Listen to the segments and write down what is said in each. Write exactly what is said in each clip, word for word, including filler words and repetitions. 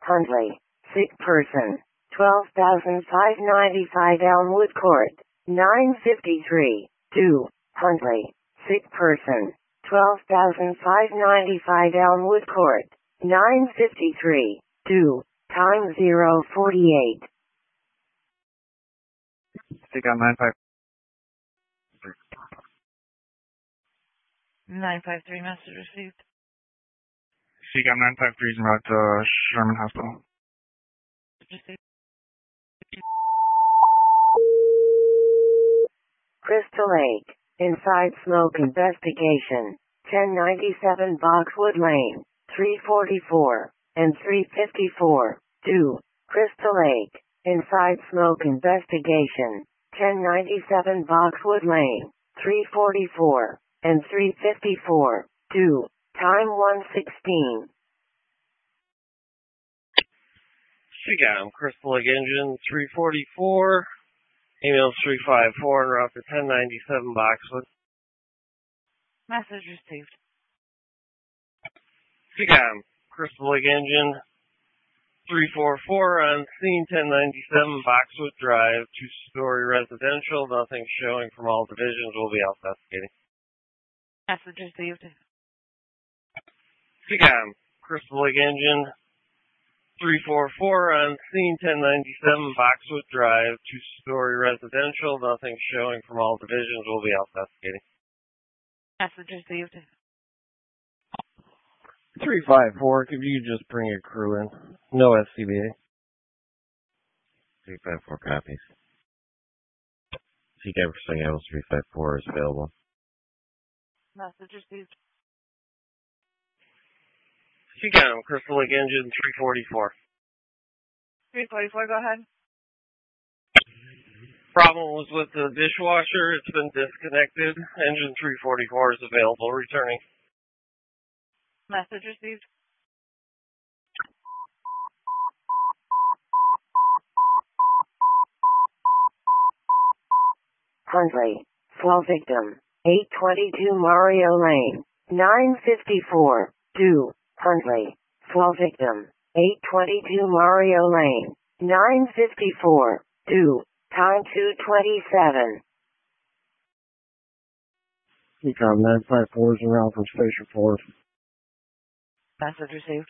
Huntley, sick person, twelve thousand five hundred ninety-five Elmwood Court, nine fifty-three, two, Huntley, sick person, twelve thousand five hundred ninety-five Elmwood Court, nine fifty-three, two, time zero forty-eight. Stick on nine five. nine five three, message received. Stick on nine five three is about uh, Sherman Hospital. Received. Crystal Lake, inside smoke investigation, ten ninety-seven Boxwood Lane, three forty-four, and three fifty-four, two, Crystal Lake, inside smoke investigation, ten ninety-seven Boxwood Lane, three forty-four, and three fifty-four, two, time one sixteen. Seagam, Crystal Lake Engine, three forty-four, email three five four, and route to ten ninety-seven Boxwood. Message received. Seagam, Crystal Lake Engine, three forty-four, on scene ten ninety-seven Boxwood Drive, two-story residential, nothing showing from all divisions, will be out investigating. Message received. Seagam, Crystal Lake Engine, three forty-four, on scene ten ninety-seven Boxwood Drive, two-story residential, nothing showing from all divisions, will be out investigating. Message received. three five four, could you just bring your crew in? No S C B A. three five four copies. Seagam for St. Amos three five four is available. Message received. Seagam, Crystal Lake Engine, three forty-four. three forty-four, go ahead. Problem was with the dishwasher. It's been disconnected. Engine three forty-four is available. Returning. Message received. Huntley, fall victim, eight twenty-two Mario Lane, nine fifty-four, two, Huntley, fall victim, eight twenty-two Mario Lane, nine fifty-four, two, time two twenty-seven. Ecom nine five four is around from Station four. Message received.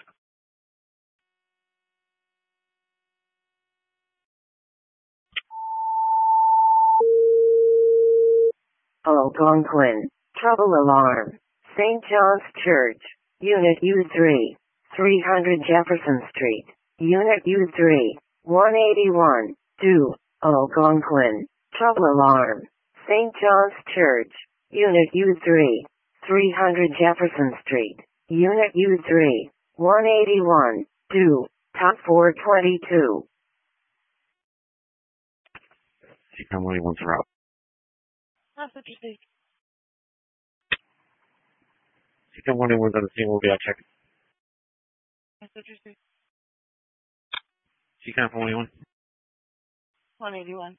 Algonquin, trouble alarm, Saint John's Church, Unit U three, three hundred Jefferson Street, Unit U three, one eighty-one, two, Algonquin, trouble alarm, Saint John's Church, Unit U three, three hundred Jefferson Street, Unit U three, one eighty-one, two, top four twenty-two. Seagam one eighty-one's en route. Message received. Seagam one eighty-one's on the scene, will be out checking. Message received. Seagam one eighty-one. one eighty-one.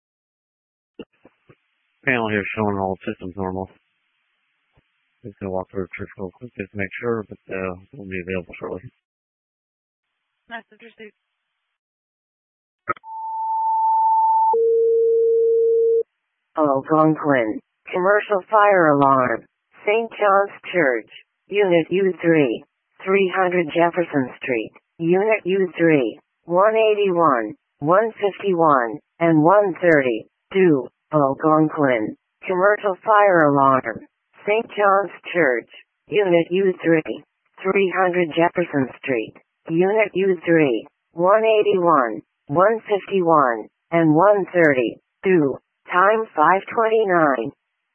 Panel here showing all systems normal. Just gonna walk through the church real quick just to make sure, but uh, will be available shortly. Message received. Algonquin, commercial fire alarm, Saint John's Church, Unit U three, three hundred Jefferson Street, Unit U three, one eighty-one, one fifty-one, and one thirty, two, Algonquin, commercial fire alarm, Saint John's Church, Unit U three, three hundred Jefferson Street, Unit U three, one eighty-one, one fifty-one, and one thirty, two, time five twenty-nine.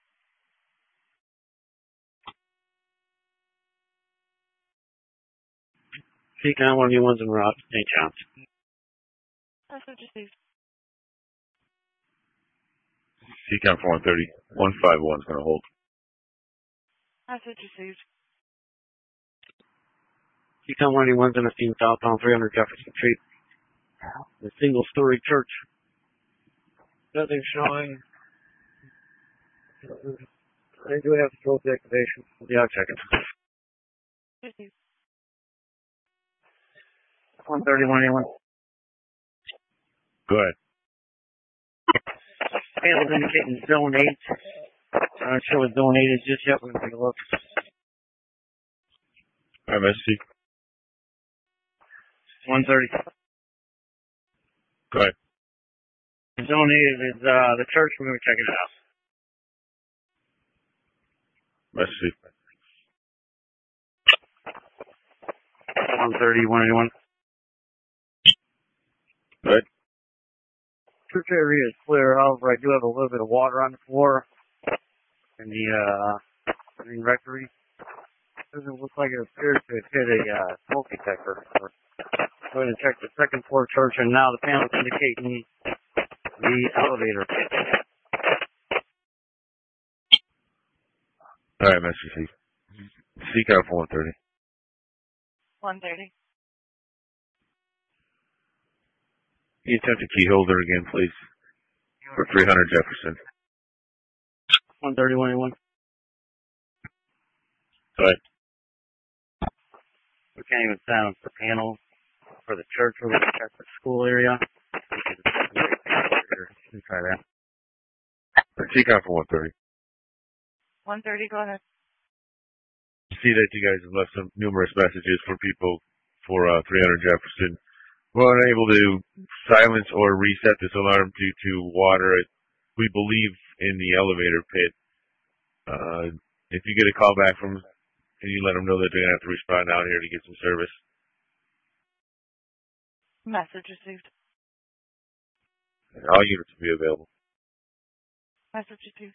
Seagam one eighty-one's en route to Saint John's. Message received. Seagam for one thirty, one fifty-one is going to hold. Message received. Seagam one eighty-one's on the scene southbound three hundred Jefferson Street. The single-story church. Nothing showing. I do have stroke activation. Yeah, I'll check it. Received. one thirty, one eighty-one. Go ahead. Panels indicating zone eight. I'm not sure what zone eight is just yet. We're going to take a look. All right, Mister C. one thirty. Go ahead. Zone eight is uh, the church. We're going to check it out. Mister C. one thirty, one eighty-one. Go ahead. Church area is clear. However, I do have a little bit of water on the floor in the uh, main rectory. Doesn't look like it appears to have hit a uh, smoke detector. We're going to check the second floor church, and now the panels indicating the elevator. All right, Mister C. C count for one thirty. one thirty. Can you attempt a key holder again, please? For three hundred Jefferson. one thirty, one eighty-one. Go ahead. We can't even sound the panel for the church. We're going to check the school area. Let's try that. C count for one thirty. one thirty, go ahead. See that you guys have left some numerous messages for people for uh, three hundred Jefferson. We're unable to silence or reset this alarm due to water, we believe, in the elevator pit. Uh, if you get a call back from, can you let them know that they're going to have to respond out here to get some service? Message received. All units will be available. Message received.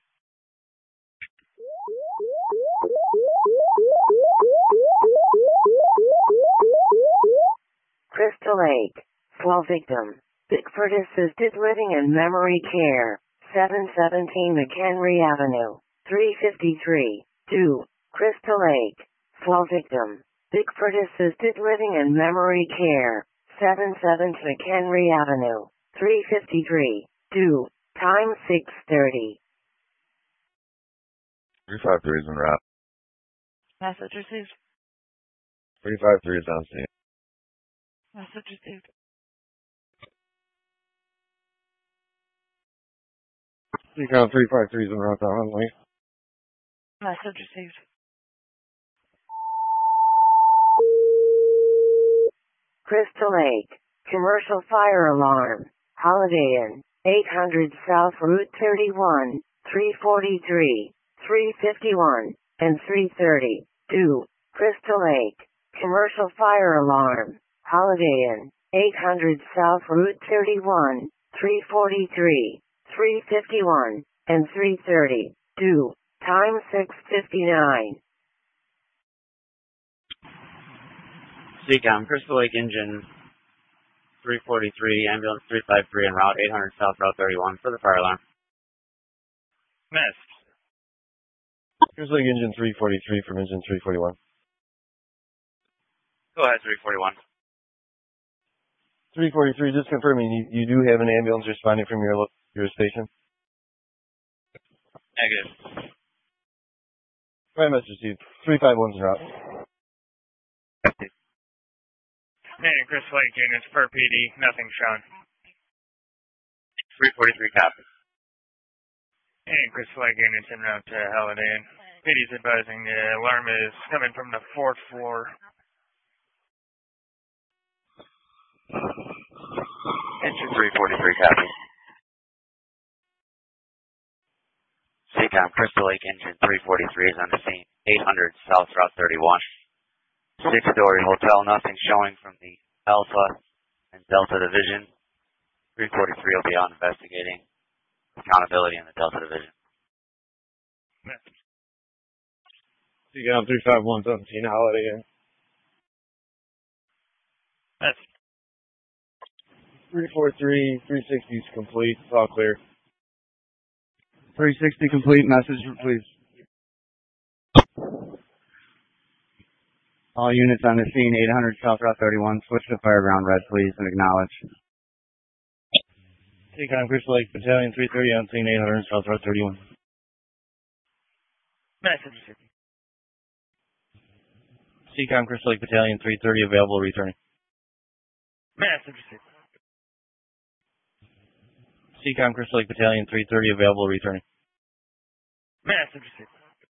Crystal Lake. Slow victim. Bickford Assisted Living and Memory Care. seven seventeen McHenry Avenue. three fifty-three. two. Crystal Lake. Slow victim. Bickford Assisted Living and Memory Care. seven seventeen McHenry Avenue. three fifty-three. two. Time six thirty. three five three is en route. Message received. three five three is on scene. Message received. You count three five three is en route down, Lee. Message received. Crystal Lake. Commercial fire alarm. Holiday Inn. eight hundred South Route thirty-one. three forty-three. three fifty-one. And three thirty. two. Crystal Lake. Commercial fire alarm. Holiday Inn. eight hundred South Route thirty-one. three forty-three. three fifty-one. And three thirty. two. Time six fifty-nine. C COM, Crystal Lake Engine three forty-three, ambulance three five three en route eight hundred South Route thirty-one for the fire alarm. Missed. Crystal Lake Engine three forty-three from Engine three forty-one. Go ahead, three forty-one. three forty-three, just confirming, you, you do have an ambulance responding from your your station? Negative. Right, Mister Steve. three five one's en route. Hey, Crystal Lake units per P D, nothing shown. three forty-three copy. Hey, Crystal Lake units en route to Holiday Inn. P D's advising the alarm is coming from the fourth floor. Engine three forty-three copy. C COM, Crystal Lake Engine three forty-three is on the scene. eight hundred South Route thirty-one. Six-story hotel, nothing showing from the Alpha and Delta Division. three forty-three will be out investigating accountability in the Delta Division. C COM three five one seventeen, Holiday Inn. That's three forty-three, three sixty is complete. It's all clear. three sixty complete. Message, please. All units on the scene, eight hundred South Route thirty-one. Switch to Fireground Red, please, and acknowledge. C COM, Crystal Lake Battalion three thirty on scene, eight hundred South Route thirty-one. message. C COM, Crystal Lake Battalion three thirty available, returning. Message received. Seacom Crystal Lake Battalion three thirty available returning. Message received.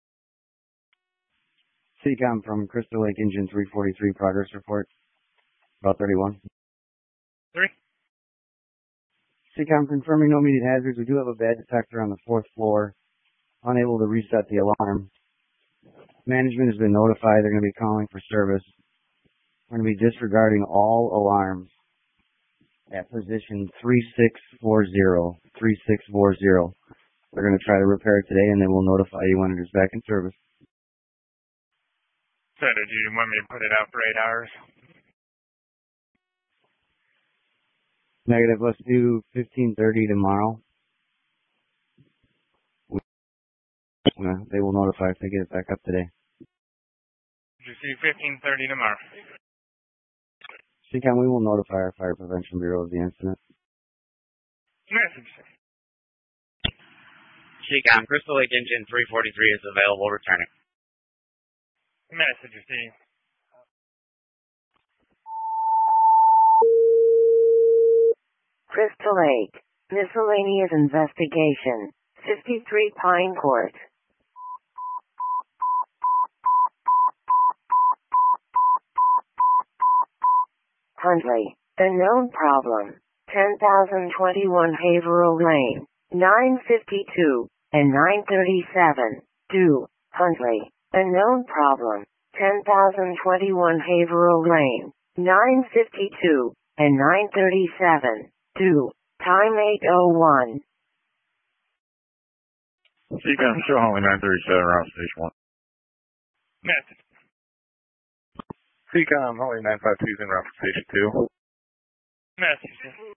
Seacom from Crystal Lake Engine three forty-three, progress report. About thirty-one. Three. Seacom confirming no immediate hazards. We do have a bad detector on the fourth floor. Unable to reset the alarm. Management has been notified. They're going to be calling for service. We're going to be disregarding all alarms at position three six four zero. three six four zero. They're going to try to repair it today, and they will notify you when it is back in service. So did you want me to put it out for eight hours? Negative. Let's do fifteen thirty tomorrow. Uh, they will notify if they get it back up today. Did you see fifteen thirty tomorrow? Seacom, we will notify our Fire Prevention Bureau of the incident. Message received. Seacom Crystal Lake Engine three forty-three is available returning. Message received. Crystal Lake. Miscellaneous investigation. fifty-three Pine Court. Huntley. Unknown problem. ten thousand twenty-one Haverhill Lane. nine fifty-two and nine thirty-seven. Due. Huntley. Unknown problem. ten thousand twenty-one Haverhill Lane. nine fifty-two and nine thirty-seven. Due. Time eight oh one. Seacom, show Holly nine thirty-seven, around station one. Message. Seacom, Holly nine five two is en route for station two. Message.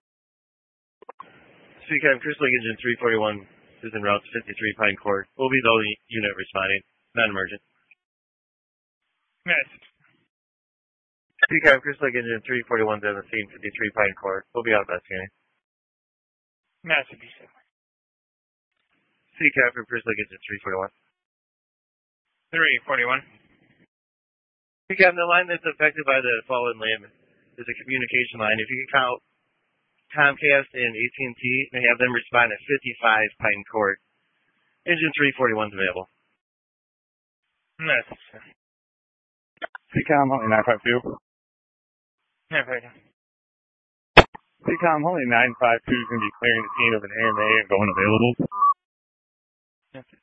Seacom Crystal Lake Engine three forty-one is en route to fifty-three Pine Court. Will be the only unit responding. Non-emergent. Message. Seacom Crystal Lake Engine three forty-one is on the scene, fifty-three Pine Court. Will be out investigating. Message. Seacom from Crystal Lake Engine three forty-one. three forty-one. Seacom, the line that's affected by the fallen limb is a communication line. If you can count Comcast and A T and T, they have them respond at fifty-five Pine Court. Engine three forty-one is available. Message. Seacom, Holly nine five two. Message. Seacom, Holly nine five two is going to be clearing the scene of an A M A and going available. Message.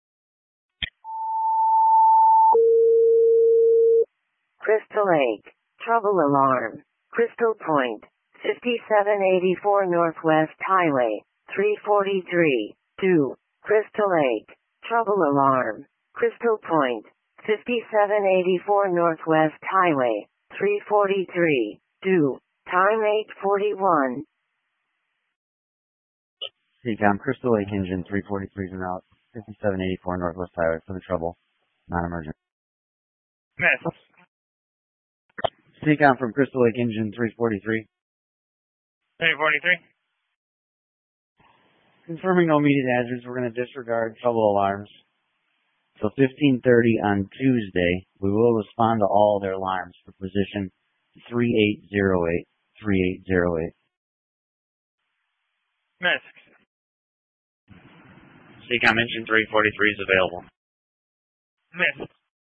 Crystal Lake. Trouble alarm. Crystal Point. fifty-seven eighty-four Northwest Highway. three forty-three. Due. Crystal Lake. Trouble alarm. Crystal Point. fifty-seven eighty-four Northwest Highway. three forty-three. Due. Time eight forty-one. Seacom Crystal Lake Engine three forty-three is en route. fifty-seven eighty-four Northwest Highway for the trouble. Non-emergent. Message. Seacom from Crystal Lake Engine three forty-three. three forty-three. Confirming no immediate hazards, we're going to disregard trouble alarms. So fifteen thirty on Tuesday, we will respond to all their alarms for position three eight zero eight. three eight zero eight. Message. Seacom Engine three forty-three is available. Message.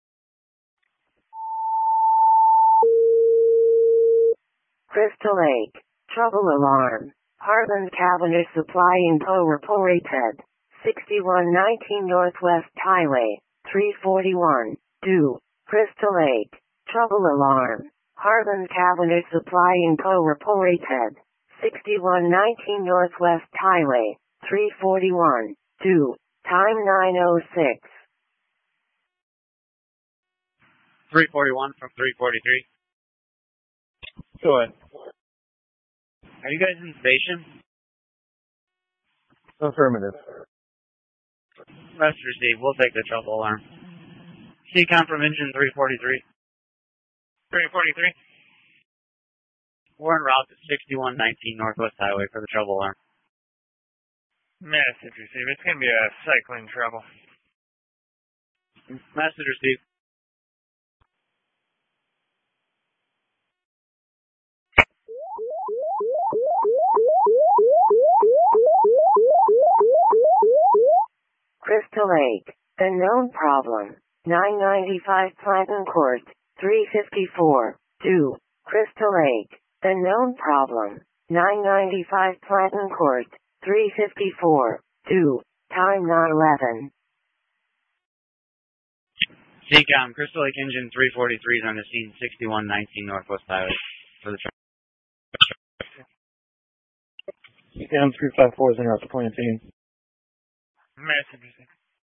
Crystal Lake. Trouble alarm. Heartland Cabinet Supply Incorporated. sixty-one nineteen Northwest Highway. three forty-one. Due. Crystal Lake. Trouble alarm. Heartland Cabinet Supply Incorporated. sixty-one nineteen Northwest Highway. three forty-one. Due. Time nine oh six. three forty-one from three forty-three. Go ahead. Are you guys in station? Affirmative. Message received. We'll take the trouble alarm. Seacom from Engine three forty-three. three forty-three. We're en route to sixty-one nineteen Northwest Highway for the trouble alarm. Message received. It's going to be a cycling trouble. Message received. Crystal Lake, unknown problem, nine ninety-five Plantain Court, three fifty-four, two, Crystal Lake, unknown problem, nine ninety-five Plantain Court, three fifty-four, two, time not eleven. C COM, Crystal Lake Engine three forty-three is on the scene, sixty-one nineteen Northwest Highway for the truck. C COM three five four is in route to Plantain. Messages.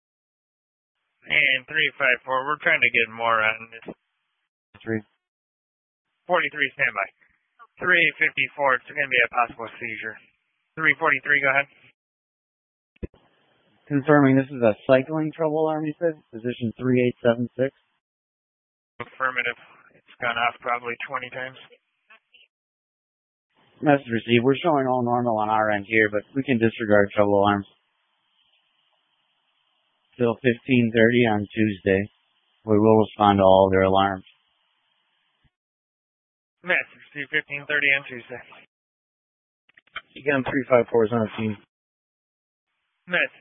And three five four, we're trying to get more on this. Three. forty-three, standby. three fifty-four, it's going to be a possible seizure. three forty-three, go ahead. Confirming this is a cycling trouble alarm, you said? Position three eight seven six. Affirmative. It's gone off probably twenty times. Message received. We're showing all normal on our end here, but we can disregard trouble alarms. Till fifteen thirty on Tuesday. We will respond to all their alarms. Message, see fifteen thirty on Tuesday. C COM three five four is on the scene. Message.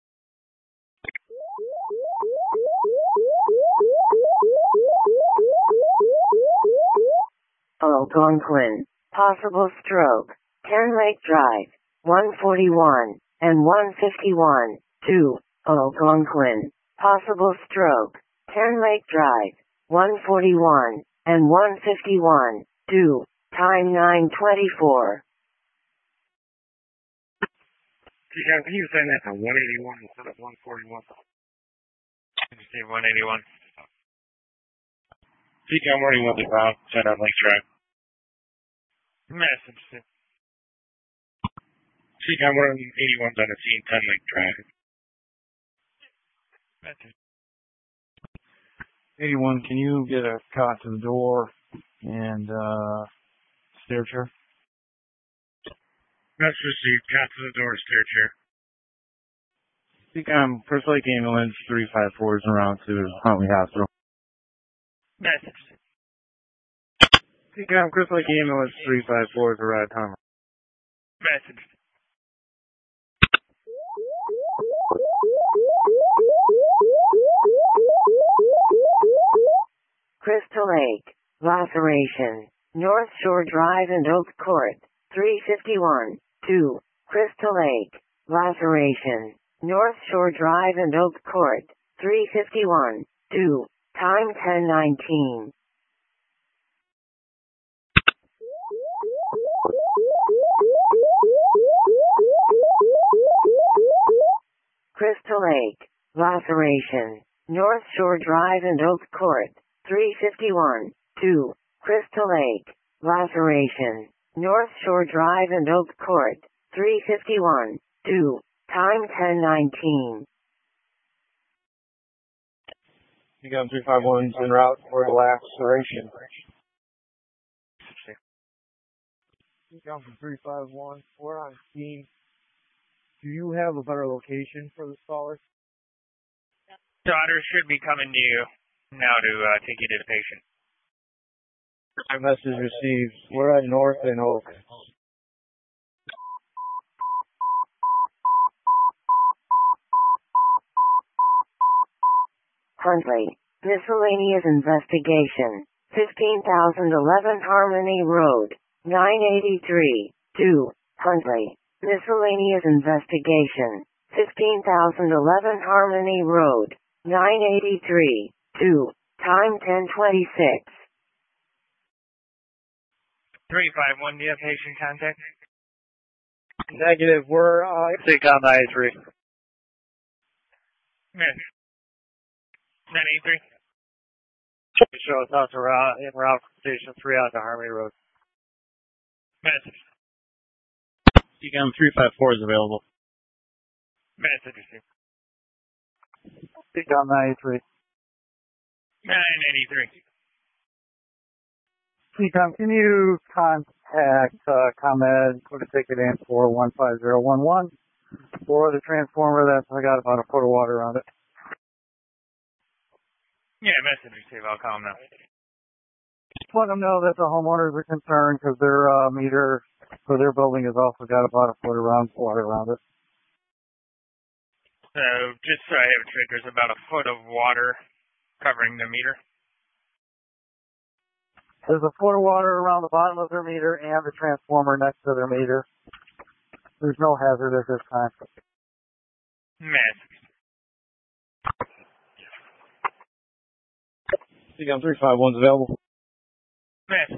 Algonquin, possible stroke, ten Lake Drive, one forty-one, and one fifty-one, two, Algonquin, possible stroke, ten Lake Drive, one forty-one, and one fifty-one, two, time nine twenty-four. Can you send that to one eighty-one instead of one forty-one? See one eighty-one. C COM running with the route, send out Lake Drive. Message. C COM one eighty-one's on the scene, ten Lake Drive. Message. eighty-one, can you get a cot to the door and uh, stair chair? That's received. Cot to the door, stair chair. C COM, First Lake Ambulance three five four is en route to Huntley Hospital. Message. C COM, Crystal Lake Ambulance three five four is arrived home. Message. Crystal Lake, laceration, North Shore Drive and Oak Court, three fifty-one, two, Crystal Lake, laceration, North Shore Drive and Oak Court, three fifty-one, two, time ten nineteen. Crystal Lake, laceration, North Shore Drive and Oak Court, three fifty-one, two, Crystal Lake, laceration, North Shore Drive and Oak Court, three fifty-one, two, time ten nineteen. C COM three five one is en route for laceration. C COM from three five one, we're on scene. Do you have a better location for the caller? Daughter should be coming to you now to uh, take you to the patient. My message received. We're at North and Oak. Huntley, miscellaneous investigation, fifteen thousand eleven Harmony Road, nine eighty-three, two, Huntley, miscellaneous investigation, fifteen thousand eleven Harmony Road, nine eighty-three, two, time ten twenty-six. three five one, do you have patient contact? Negative, we're, uh, C COM nine eighty-three. Yes. nine eighty-three. Show us out to route, in route from Station three out to Harmony Road. Message. C COM three five four is available. Message received. C COM nine eighty-three. nine eighty-three. C COM, can you contact uh, ComEd, put a ticket in for one five zero one one for the transformer that's I got about a foot of water around it? Yeah, message received. I'll call them now. Just let them know that the homeowners are concerned because their uh, meter for their building has also got about a foot around water around it. So just so I have it straight, there's about a foot of water covering the meter. There's a foot of water around the bottom of their meter and the transformer next to their meter. There's no hazard at this time. Mess. Seacom three five one's available. Mess.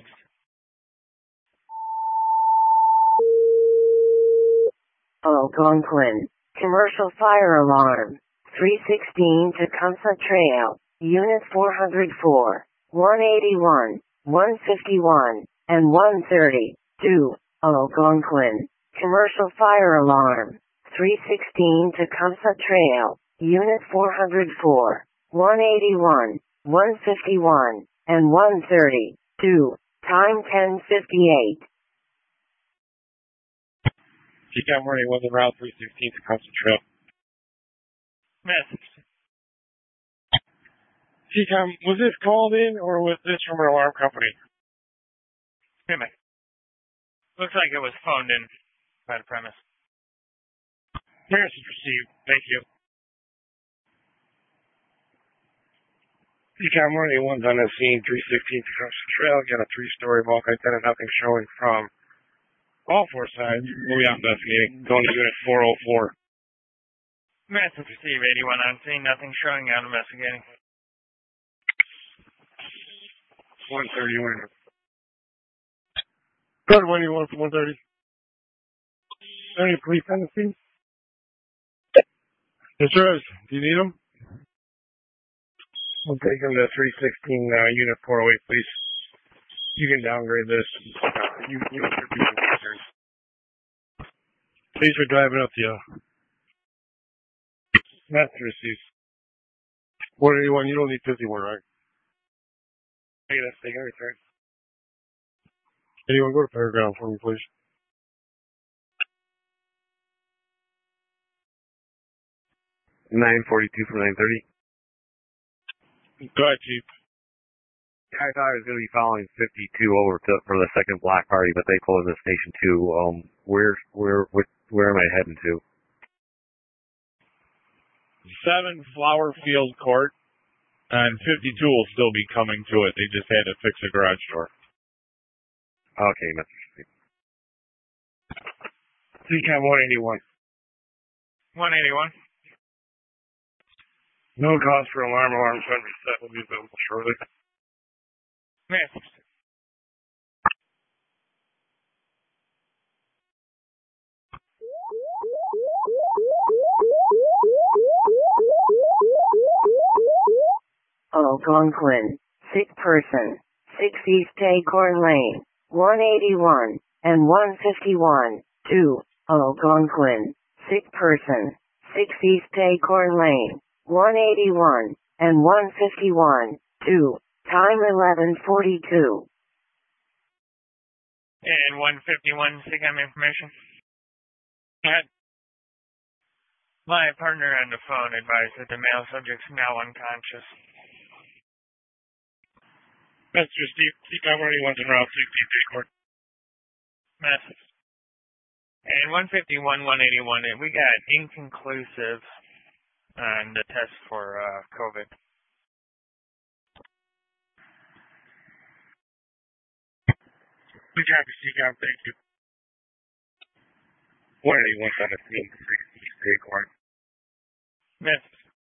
Algonquin. Commercial fire alarm. three sixteen Tecumseh Trail. Unit four oh four. one eighty-one. one fifty-one. And one thirty. two. Algonquin. Commercial fire alarm. three sixteen Tecumseh Trail. Unit four oh four. one eighty-one. one fifty-one. And one thirty. two. Time ten fifty-eight. Seacom running one on route three sixteen Tecumseh Trail. Message. Seacom, was this called in or was this from an alarm company? Mimic. Looks like it was phoned in by the premise. Message received. Thank you. Seacom running one's on the scene, three sixteen Tecumseh Trail. Got a three-story multi-tenant, nothing showing from all four sides. We'll be out investigating. Going to unit four oh four. Message received. eighty-one on scene. Nothing showing. Out investigating. one thirty window. Good one, you want for one thirty. Any police on the scene? Yes, there is. Do you need them? We'll take them to three sixteen uh, unit four oh eight, please. You can downgrade this. You, you should be concerned. Please for driving up the uh, master receipts. one eighty-one, you don't need fifty-one, right? Hey, that's taking a return. Anyone go to Paragon for me, please? nine forty-two from nine thirty. Go ahead, Chief. I thought I was going to be following fifty-two over to, for the second block party, but they closed at station two. Um, where, where, where, where am I heading to? Seven Flower Field Court, and fifty-two will still be coming to it. They just had to fix a garage door. Okay, Mister Steve. Seacom one eighty-one. one eighty-one. No cause for alarm. Alarm phone reset will be available shortly. Message. Algonquin. Sick person. six East Acorn Lane. one eighty-one. And one fifty-one. two. Algonquin. Sick person. six East Acorn Lane. one eighty-one. And one fifty-one. two. Time eleven forty-two. And one fifty-one, Seacom information. Had my partner on the phone advised that the male subject's now unconscious. Mister Steve, Seacom one eighty-one's en route sixteen Acorn. Message. And one fifty-one, one eighty-one, we got inconclusive on the test for uh, COVID. We copy, Seacom, thank you. one eighty-one's on the scene, sixteen Acorn. Message.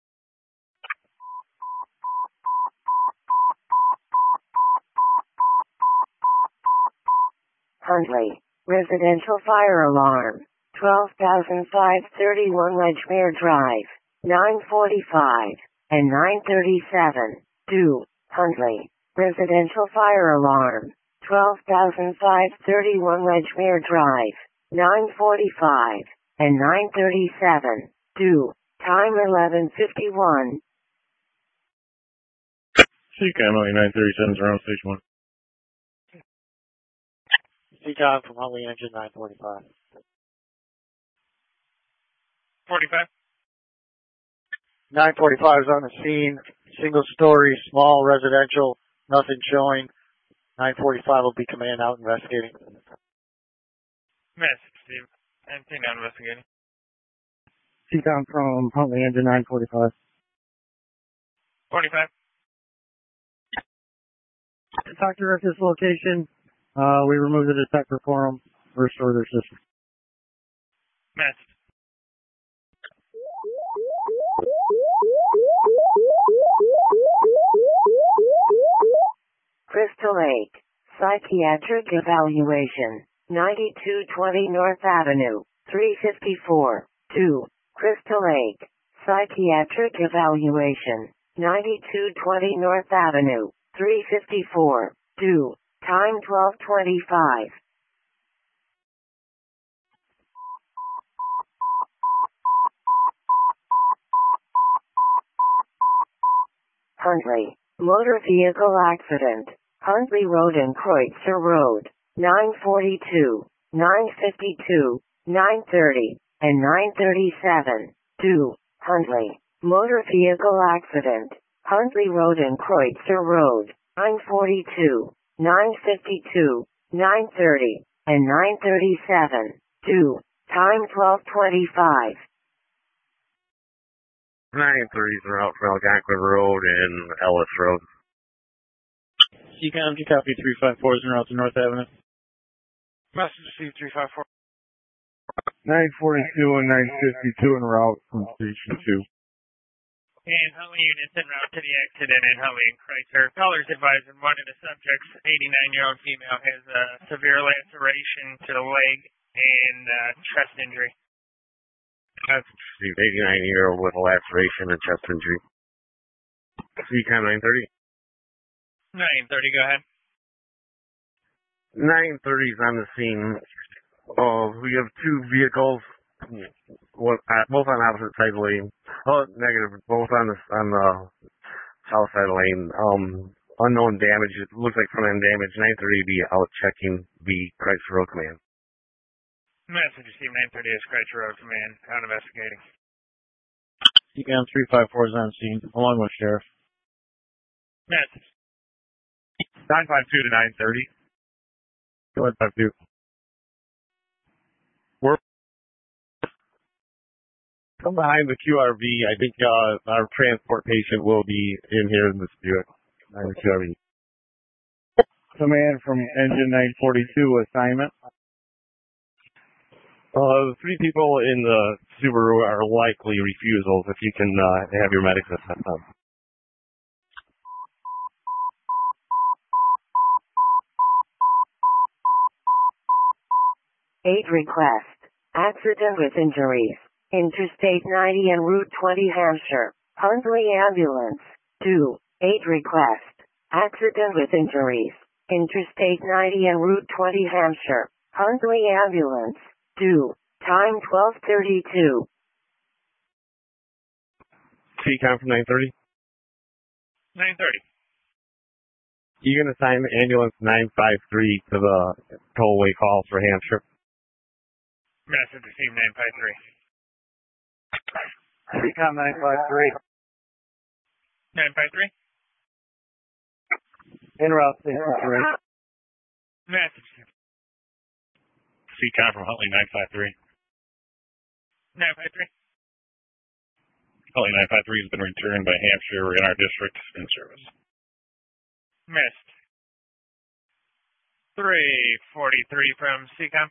Huntley. Residential fire alarm. twelve thousand five hundred thirty-one Ledgmere Drive. nine forty-five. And nine thirty-seven. two. Huntley. Residential fire alarm. twelve thousand five hundred thirty-one Ledgmere Drive. nine forty-five. And nine thirty-seven. two. Time eleven fifty-one. Seacom nine thirty-seven's around station one. Seacom from Huntley Engine nine forty-five. forty-five. nine forty-five is on the scene. Single story, small residential, nothing showing. nine forty-five will be coming in out investigating. Message, Steve. And T nine investigating. C-Com from Huntley Engine nine forty-five. forty-five. Detector at this location. Uh, we removed the detector for them. Restore their system. Message. Crystal Lake. Psychiatric evaluation. ninety-two twenty North Avenue. three fifty-four. two. Crystal Lake. Psychiatric evaluation. ninety-two twenty North Avenue. three fifty-four. two. Time twelve twenty-five. Huntley. Motor vehicle accident. Huntley Road and Kreutzer Road. nine forty-two, nine fifty-two, nine thirty, and nine thirty-seven. two. Huntley. Motor vehicle accident. Huntley Road and Kreutzer Road. nine forty-two, nine fifty-two, nine thirty, and nine thirty-seven. two. Time twelve twenty-five. nine thirties are out from Algonquin Road and Ellis Road. C-Com, you copy three five four is en route to North Avenue. Message received three five four. nine forty-two and nine fifty-two en route from Station two. And Huntley units en route to the accident in Huntley and Kreutzer. Callers advising one of the subjects, eighty-nine-year-old female, has a severe laceration to the leg and uh, chest injury. That's eighty-nine-year-old with a laceration and chest injury. C-Com nine thirty. nine thirty, go ahead. nine thirty is on the scene. Oh, we have two vehicles, one, uh, both on opposite side of the lane. Oh, negative, both on the on the south side of the lane. Um, unknown damage. It looks like front end damage. nine thirty be out checking the Kreutzer Road Command. Message received nine thirty is Kreutzer Road Command. Out investigating. C-Com three five four is on scene, along with Sheriff. Message. nine five two to nine thirty. Go ahead, five two. We're come behind the Q R V. I think uh, our transport patient will be in here in this Buick. Behind the Q R V. Command from Engine nine forty-two assignment. Uh, the three people in the Subaru are likely refusals. If you can uh, have your medics assess them. eight request. Accident with injuries. Interstate ninety and Route twenty Hampshire. Huntley ambulance. two. eight request. Accident with injuries. Interstate ninety and Route twenty Hampshire. Huntley ambulance. two. Time twelve thirty-two. C-Com from nine thirty. nine thirty. You can assign ambulance nine five three to the tollway call for Hampshire. Message received nine five three. C-Com nine five three. nine five three. En route to Hampshire. Message. C-Com from Huntley nine five three. nine five three. Huntley nine five three has been returned by Hampshire in our district in service. Missed. three forty-three from C-Com.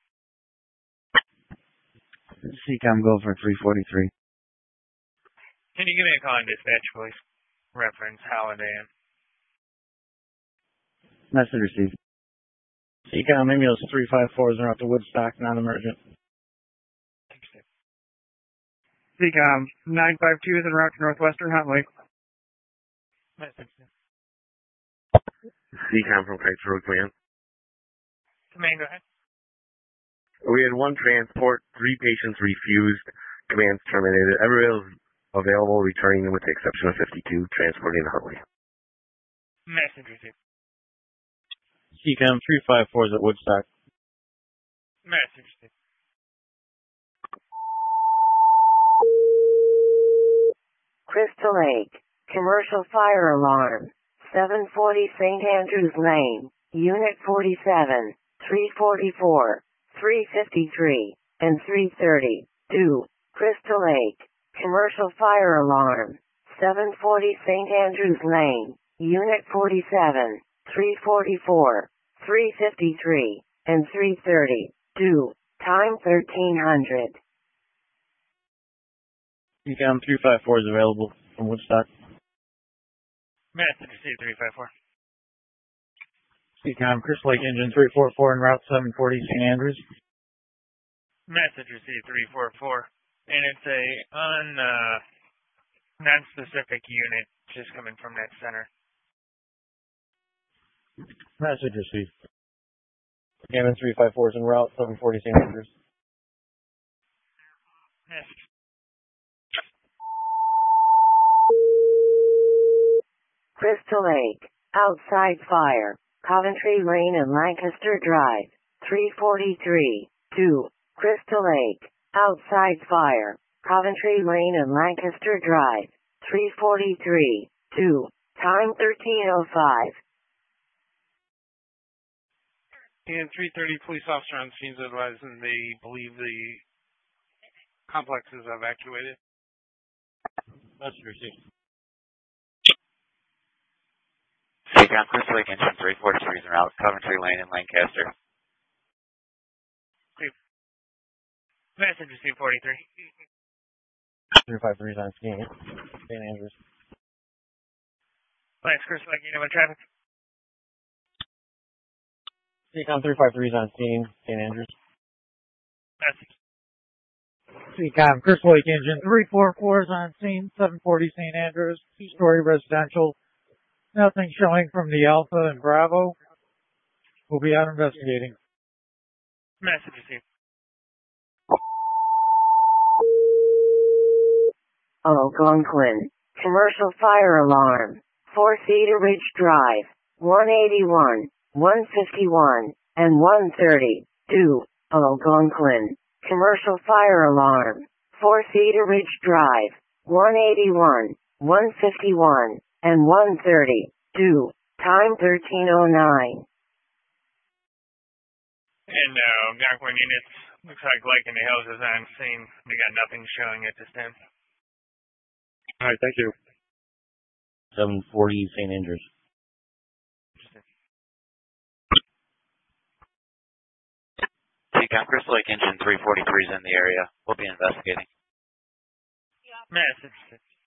C-Com go for three forty-three. Can you give me a call on dispatch, please? Reference Holiday Inn. Message received. C-Com ambulance three five four is en route to Woodstock, non-emergent. C-Com nine five two is en route to Northwestern Huntley. Message. C-Com from Kreutzer Road Command. Command, go ahead. We had one transport, three patients refused, commands terminated. Everybody else available, returning with the exception of fifty-two, transporting to Huntley. Message received. C-Com three five four is at Woodstock. Message received. Crystal Lake. Commercial fire alarm. seven forty Saint Andrews Lane. Unit forty-seven. three forty-four. three fifty-three. And three thirty. two. Crystal Lake, commercial fire alarm, seven forty Saint Andrews Lane, Unit forty-seven, three forty-four, three fifty-three, and three thirty, due, time thirteen hundred. C COM three five four is available from Woodstock. Message received three five four. C COM Crystal Lake Engine three four four en route seven forty Saint Andrews. Message received three four four. And it's a un, uh, non-specific unit just coming from that center. Message received. Gammon three five four is en route seven forty Saint Andrews. Message. Crystal Lake, outside fire, Coventry Lane and Lancaster Drive, three forty-three, two, Crystal Lake, outside fire, Coventry Lane and Lancaster Drive, three forty-three, two, time thirteen oh five. And three thirty, police officer on scene is advising they believe the complex is evacuated. Message received. C COM Crystal Lake Engine three forty-three is en route Coventry Lane and Lancaster. Message received forty-three. three five three is on scene. Saint Andrews. Lance Crystal Lake, you know what traffic? C COM three five three is on scene. Saint Andrews. Message. C COM Crystal Lake Engine three four four is on scene. seven forty Saint Andrews. Two-story residential. Nothing showing from the Alpha and Bravo. We'll be out investigating. Message received. Algonquin, commercial fire alarm, four Cedar Ridge Drive, one eighty-one, one fifty-one, and one thirty, due, Algonquin, commercial fire alarm, four Cedar Ridge Drive, one eighty-one, one fifty-one, and one thirty, due, time thirteen oh nine. And uh, Algonquin units, looks like Lake in the Hills is on scene. They got nothing showing at this time. All right, thank you. seven forty Saint Andrews. C COM Crystal Lake Engine three forty-three is in the area. We'll be investigating. Message.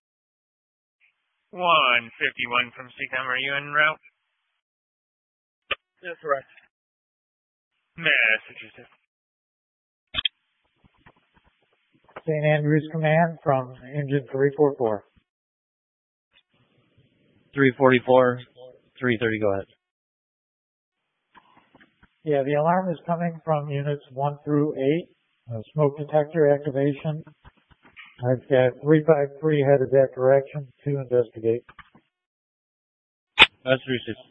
one fifty-one from C COM, are you en route? That's correct. Message. Saint Andrews Command from Engine three four four. three forty-four, three thirty, go ahead. Yeah, the alarm is coming from units one through eight. Uh, smoke detector activation. I've got three five three headed that direction to investigate. That's received.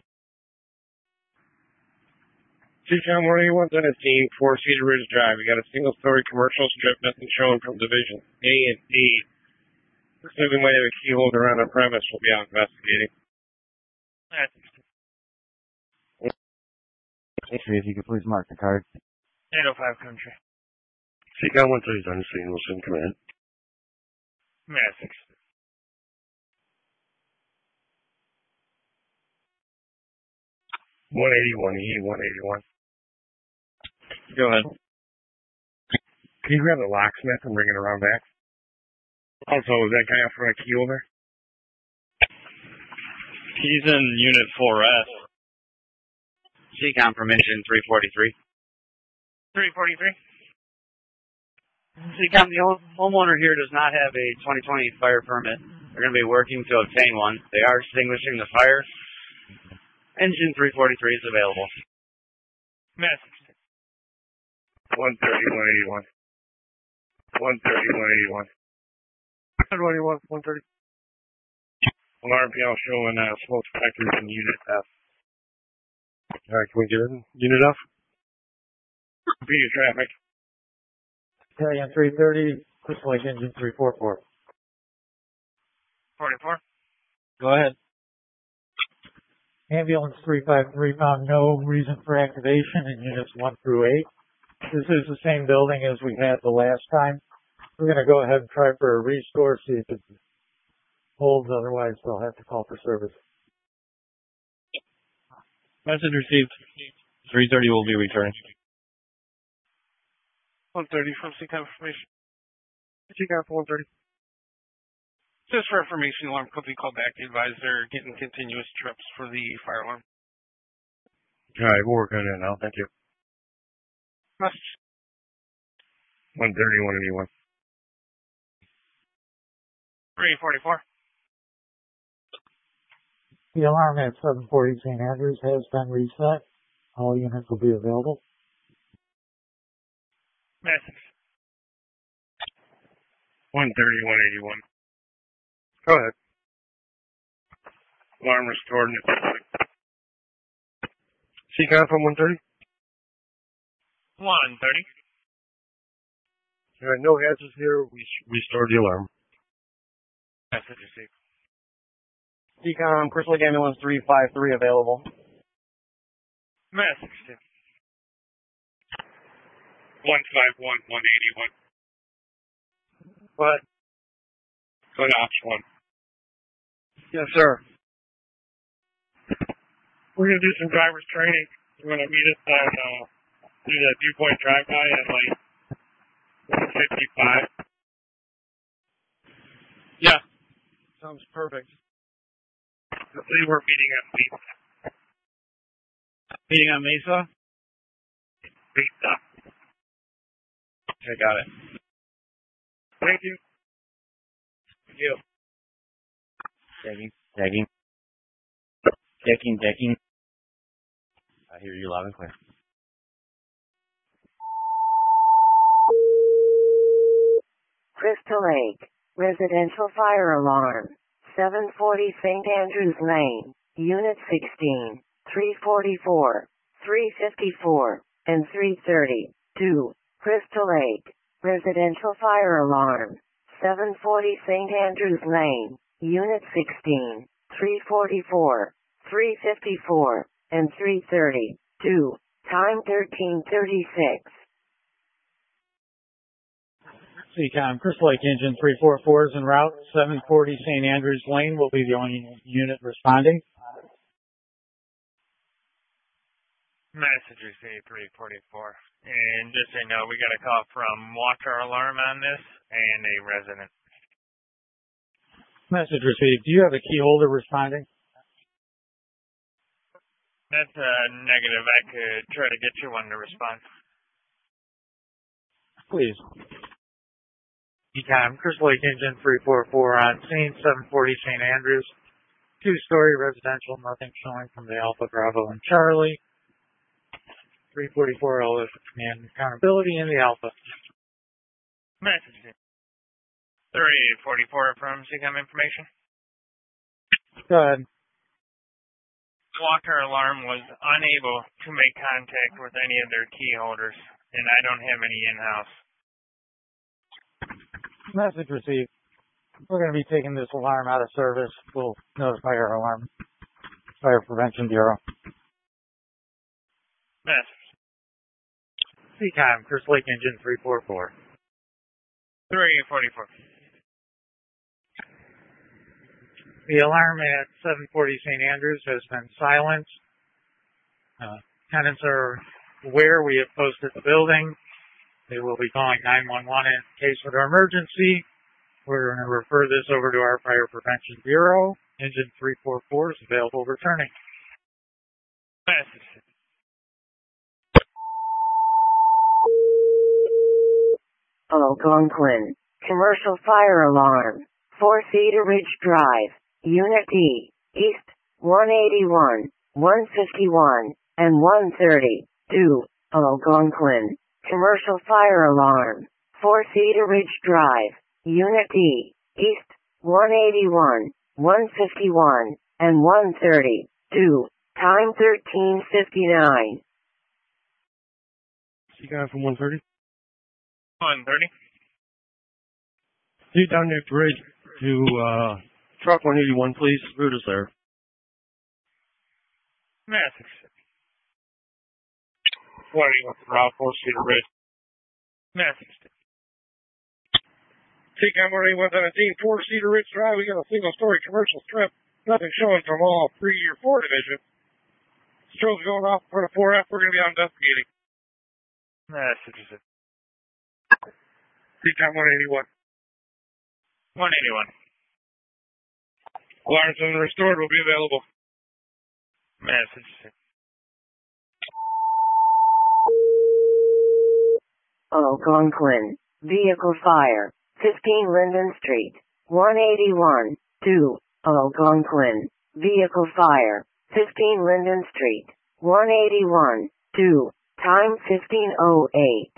C COM one eighty-one on a scene, four Cedar Ridge Drive. We got a single-story commercial strip, nothing showing from division A and D. Looks like we might have a key holder on the premise. We'll be out investigating. If you could please mark the card. eight oh five country. C COM one thirty is on the scene. We'll send command. Message. one eighty-one, E one eighty-one. Go ahead. Can you grab the locksmith and bring it around back? Also, is that guy up for a key holder? He's in Unit four S. C COM from Engine three forty-three. three forty-three. C COM, the homeowner here does not have a twenty twenty fire permit. They're going to be working to obtain one. They are extinguishing the fire. Engine three forty-three is available. Message. one thirty, one eighty-one. one thirty, one eighty-one. one eighty-one, one thirty. Alarm panel showing uh, smoke detectors in Unit F. Alright, can we get in? Unit F? Repeat traffic. Battalion three thirty, Crystal Lake Engine three four four. forty-four. Go ahead. Ambulance three five three found no reason for activation in units one through eight. This is the same building as we had the last time. We're going to go ahead and try for a restore, see if it holds. Otherwise, they'll have to call for service. Message received. three thirty will be returning. one thirty from C COM information. C COM for one thirty. Just for information, alarm could be called back. The advisor getting continuous trips for the fire alarm. All right, we'll work on that now. Thank you. Message. one thirty, one eighty-one. three forty-four. The alarm at seven forty Saint Andrews has been reset. All units will be available. Message. one thirty, one eighty-one. Go ahead. Alarm restored. C COM from one thirty? one thirty. All right, no hazards here. We restored the alarm. Message received. C COM, Crystal Lake Ambulance three five three available. Message received. one five one, one eighty-one. What? Good ops one. Yes, sir. We're going to do some driver's training. You want to meet us on, uh, do the viewpoint drive-by at like one fifty-five? Yeah. Sounds perfect. I believe we're meeting at Mesa. Meeting on Mesa? Mesa. Okay, got it. Thank you. Thank you. Decking, decking. Decking, decking. I hear you loud and clear. Crystal Lake, residential fire alarm, seven forty Saint Andrews Lane, Unit sixteen, three forty-four, three fifty-four, and three thirty. two. Crystal Lake, residential fire alarm, seven forty Saint Andrews Lane, Unit sixteen, three forty-four, three fifty-four, and three thirty. two. Time thirteen thirty-six. C COM, Crystal Lake Engine three forty-four is en route. seven forty Saint Andrews Lane will be the only unit responding. Message received three forty-four. And just so you know, we got a call from water alarm on this and a resident. Message received. Do you have a key holder responding? That's a negative. I could try to get you one to respond. Please. C COM, Crystal Lake Engine three forty-four on scene, seven forty Saint Andrews. Two-story residential, nothing showing from the Alpha, Bravo, and Charlie. three forty-four L F command and accountability in the Alpha. Message. three forty-four from C COM information. Go ahead. Water alarm was unable to make contact with any of their key holders, and I don't have any in-house. Message received. We're going to be taking this alarm out of service. We'll notify our alarm fire prevention bureau. Message. C COM, Crystal Lake Engine three forty-four. three forty-four. The alarm at seven forty Saint Andrews has been silenced. Uh, tenants are aware we have posted the building. They will be calling nine one one in case of an emergency. We're going to refer this over to our Fire Prevention Bureau. Engine three forty-four is available returning. Message. Algonquin, commercial fire alarm, four Cedar Ridge Drive, Unit D, East, one eighty-one, one fifty-one, and one thirty. two. Algonquin, commercial fire alarm, four Cedar Ridge Drive, Unit D, East, one eighty-one, one fifty-one, and one thirty. two. Time thirteen fifty-nine. C COM from one thirty? one thirty. You down there, bridge to uh, truck one eighty-one, please. Route is there. Message. one eighty-one from Ralph, four Cedar Ridge. Message. T COM one eighty-one seventeen, four Cedar Ridge Drive. We got a single-story commercial strip. Nothing showing from all three or four divisions. Strobes going off for the four F. We're going to be on investigating. Message received. T COM one eighty-one. one eighty-one. Alarms when restored will be available. Message received. Algonquin. Vehicle fire. fifteen Linden Street. one eighty-one. two. Algonquin. Vehicle fire. fifteen Linden Street. one eighty-one. two. Time fifteen oh eight.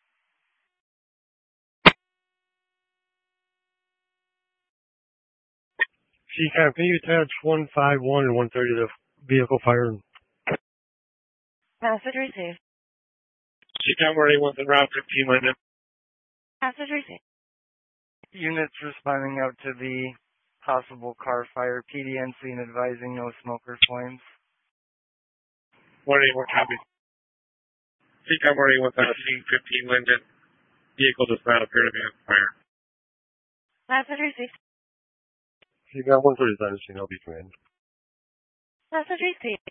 C COM, can you attach one five one and one thirty to vehicle fire? Message received. T COM one eighty-one en route fifteen Linden. Message received. Units responding out to the possible car fire. P D N scene advising no smoker flames. one eighty-one copy. T COM one eighty-one seventeen, fifteen Linden. Vehicle does not appear to be on fire. Message received. C COM one thirty is on the scene. I'll be command. Message received.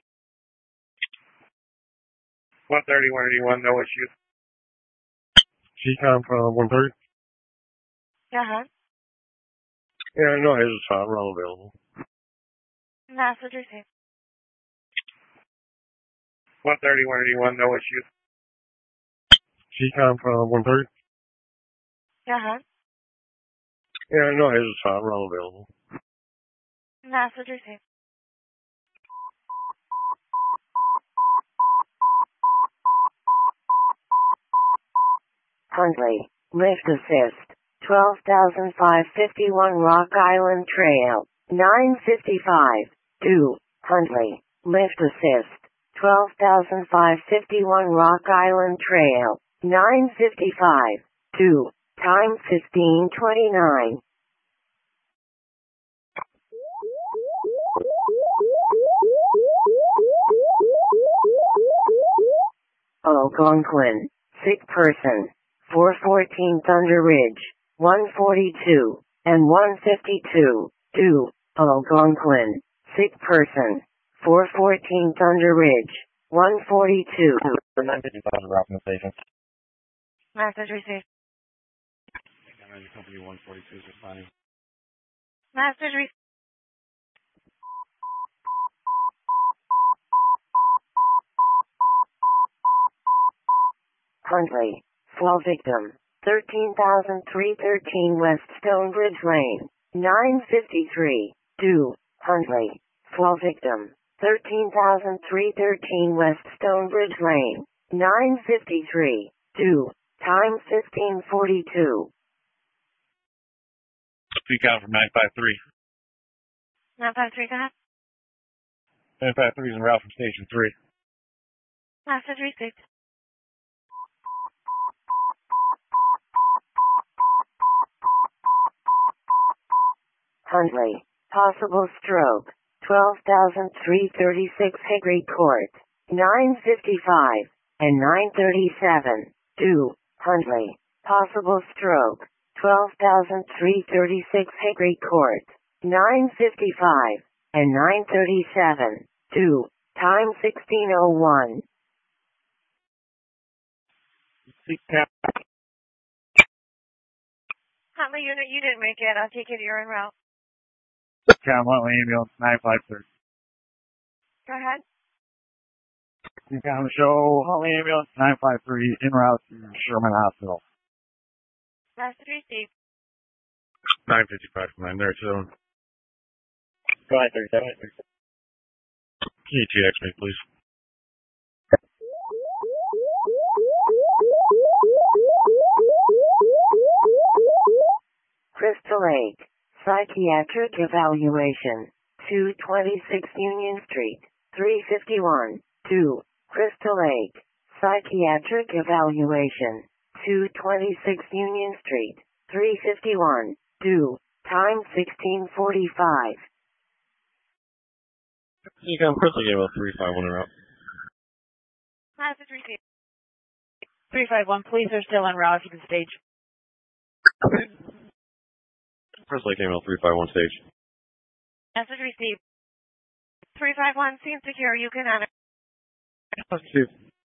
one thirty, one eighty-one, no issue. C COM from one thirty? Uh-huh. Yeah, no, it's fine. We're all available. Message received. one thirty, one eighty-one, no issue. C COM from one thirty? Uh-huh. Yeah, no, it's fine. We're all available. Message received. Huntley. Lift assist. twelve thousand five hundred fifty-one Rock Island Trail. nine fifty-five. two. Huntley. Lift assist. twelve thousand five hundred fifty-one Rock Island Trail. nine fifty-five. two. Time fifteen twenty-nine. Algonquin. Sick person. four fourteen Thunder Ridge. one forty-two and one fifty-two. two. Algonquin. Sick person. four fourteen Thunder Ridge. one forty-two. nine fifty-five route from the station. Message received. Company one forty-two is responding. Message received. Huntley. Fall victim. thirteen thousand three hundred thirteen West Stonebridge Lane. nine fifty-three. two. Huntley. Fall victim. thirteen thousand three hundred thirteen West Stonebridge Lane. nine fifty-three. two. Time fifteen forty-two. C COM from nine five three. nine five three, go ahead. nine five three is en route from station three. Message received. Huntley. Possible stroke. twelve thousand three hundred thirty-six Hickory Court. nine fifty-five and nine thirty-seven. two. Huntley. Possible stroke. twelve thousand three hundred thirty-six Hickory Court. nine fifty-five and nine thirty-seven. two. Time sixteen oh one. C COM. Huntley unit, you didn't make it. I'll take it. You're en route. C COM Huntley ambulance nine five three. Go ahead. C COM show Huntley ambulance nine five three en route to Sherman Hospital. Message received. nine fifty-five from nine there, so. Go ahead, thirty-seven. Can you T X me, please? Crystal Lake. Psychiatric evaluation. two twenty-six Union Street. three fifty-one. two. Crystal Lake. Psychiatric evaluation. two twenty-six Union Street. three fifty-one. two. Time sixteen forty-five. C COM Crystal gave us three five one en route. Message received. three five one, police are still en route to the stage. Crystal Lake Email three five one stage. Message received. three five one, scene secure. You can enter. Steve.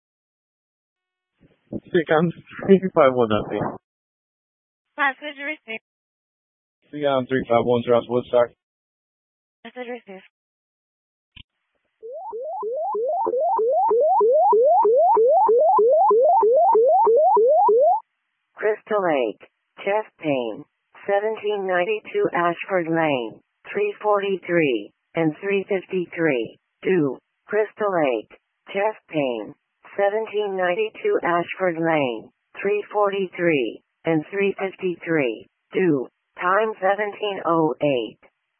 Seacom three five one nothing. Message received. Seacom three five one Ross Woodstock. Message received. Crystal Lake, chest pain, seventeen ninety-two Ashford Lane, three forty-three and three fifty-three. two. Crystal Lake, chest pain, seventeen ninety-two Ashford Lane, three forty-three and three fifty-three. two. Time seventeen oh eight.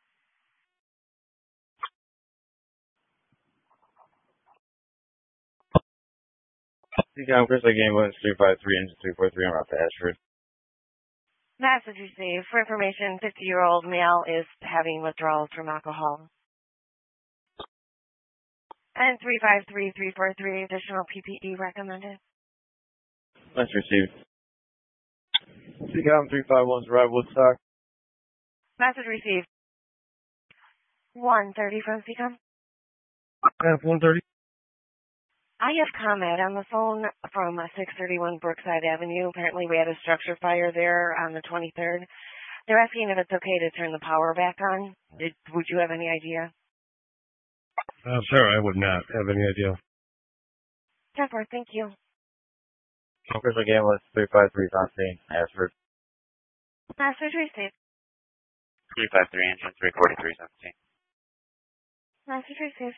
Seacom Crystal Lake Game one three five three, engine three four three, en route to Ashford. Message received. For information, fifty-year-old male is having withdrawals from alcohol. And three five three three four three, additional P P E recommended. Message received. Seacom three five one Drive Woodstock. Message received. one thirty from Seacom. F one thirty. I have comment on the phone from uh, six thirty-one Brookside Avenue. Apparently we had a structure fire there on the twenty-third. They're asking if it's okay to turn the power back on. Did, would you have any idea? Uh, sir, I would not have any idea. Jennifer, thank you. Crystal Lake Game one three five three, on scene, Ashford. Message received. three five three, engine three forty-three, seventeen. Message received.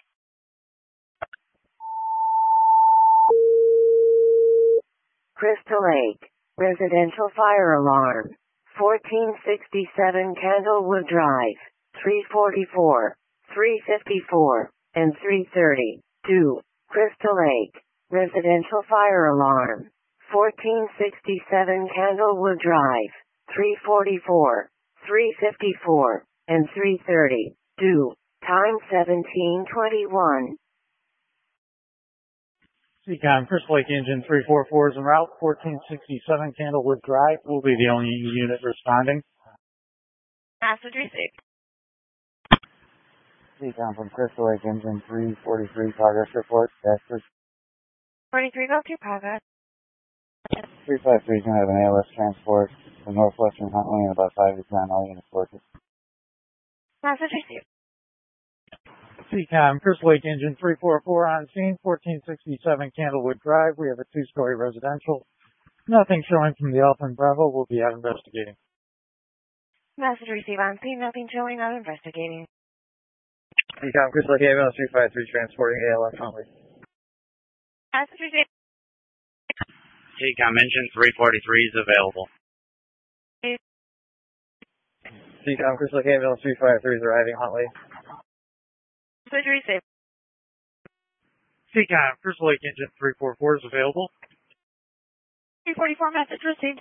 Crystal Lake, residential fire alarm, fourteen sixty-seven Candlewood Drive, three forty-four, three fifty-four, and three thirty. two. Crystal Lake, residential fire alarm, fourteen sixty-seven Candlewood Drive, three forty-four, three fifty-four, and three thirty. two. Time seventeen twenty-one. Seacom Crystal Lake Engine three four four is en route. fourteen sixty-seven Candlewood Drive will be the only unit responding. Message received. Seacom from Crystal Lake Engine three forty-three, progress report. Ashford. forty-three, go to progress. three five three is going to have an A L S transport from Northwestern Huntley in about five to ten. All units working. Message received. Seacom Crystal Lake Engine three four four on scene, fourteen sixty-seven Candlewood Drive. We have a two-story residential. Nothing showing from the Alpha and Bravo. We'll be out investigating. Message received on scene. Nothing showing. Out investigating. Seacom Crystal Lake Ambulance three five three transporting A L S Huntley. Message received. Seacom engine three forty-three is available. Seacom Crystal Lake Ambulance three five three is arriving Huntley. Message received. Seacom Crystal Lake Engine three four four is available. three forty-four, message received.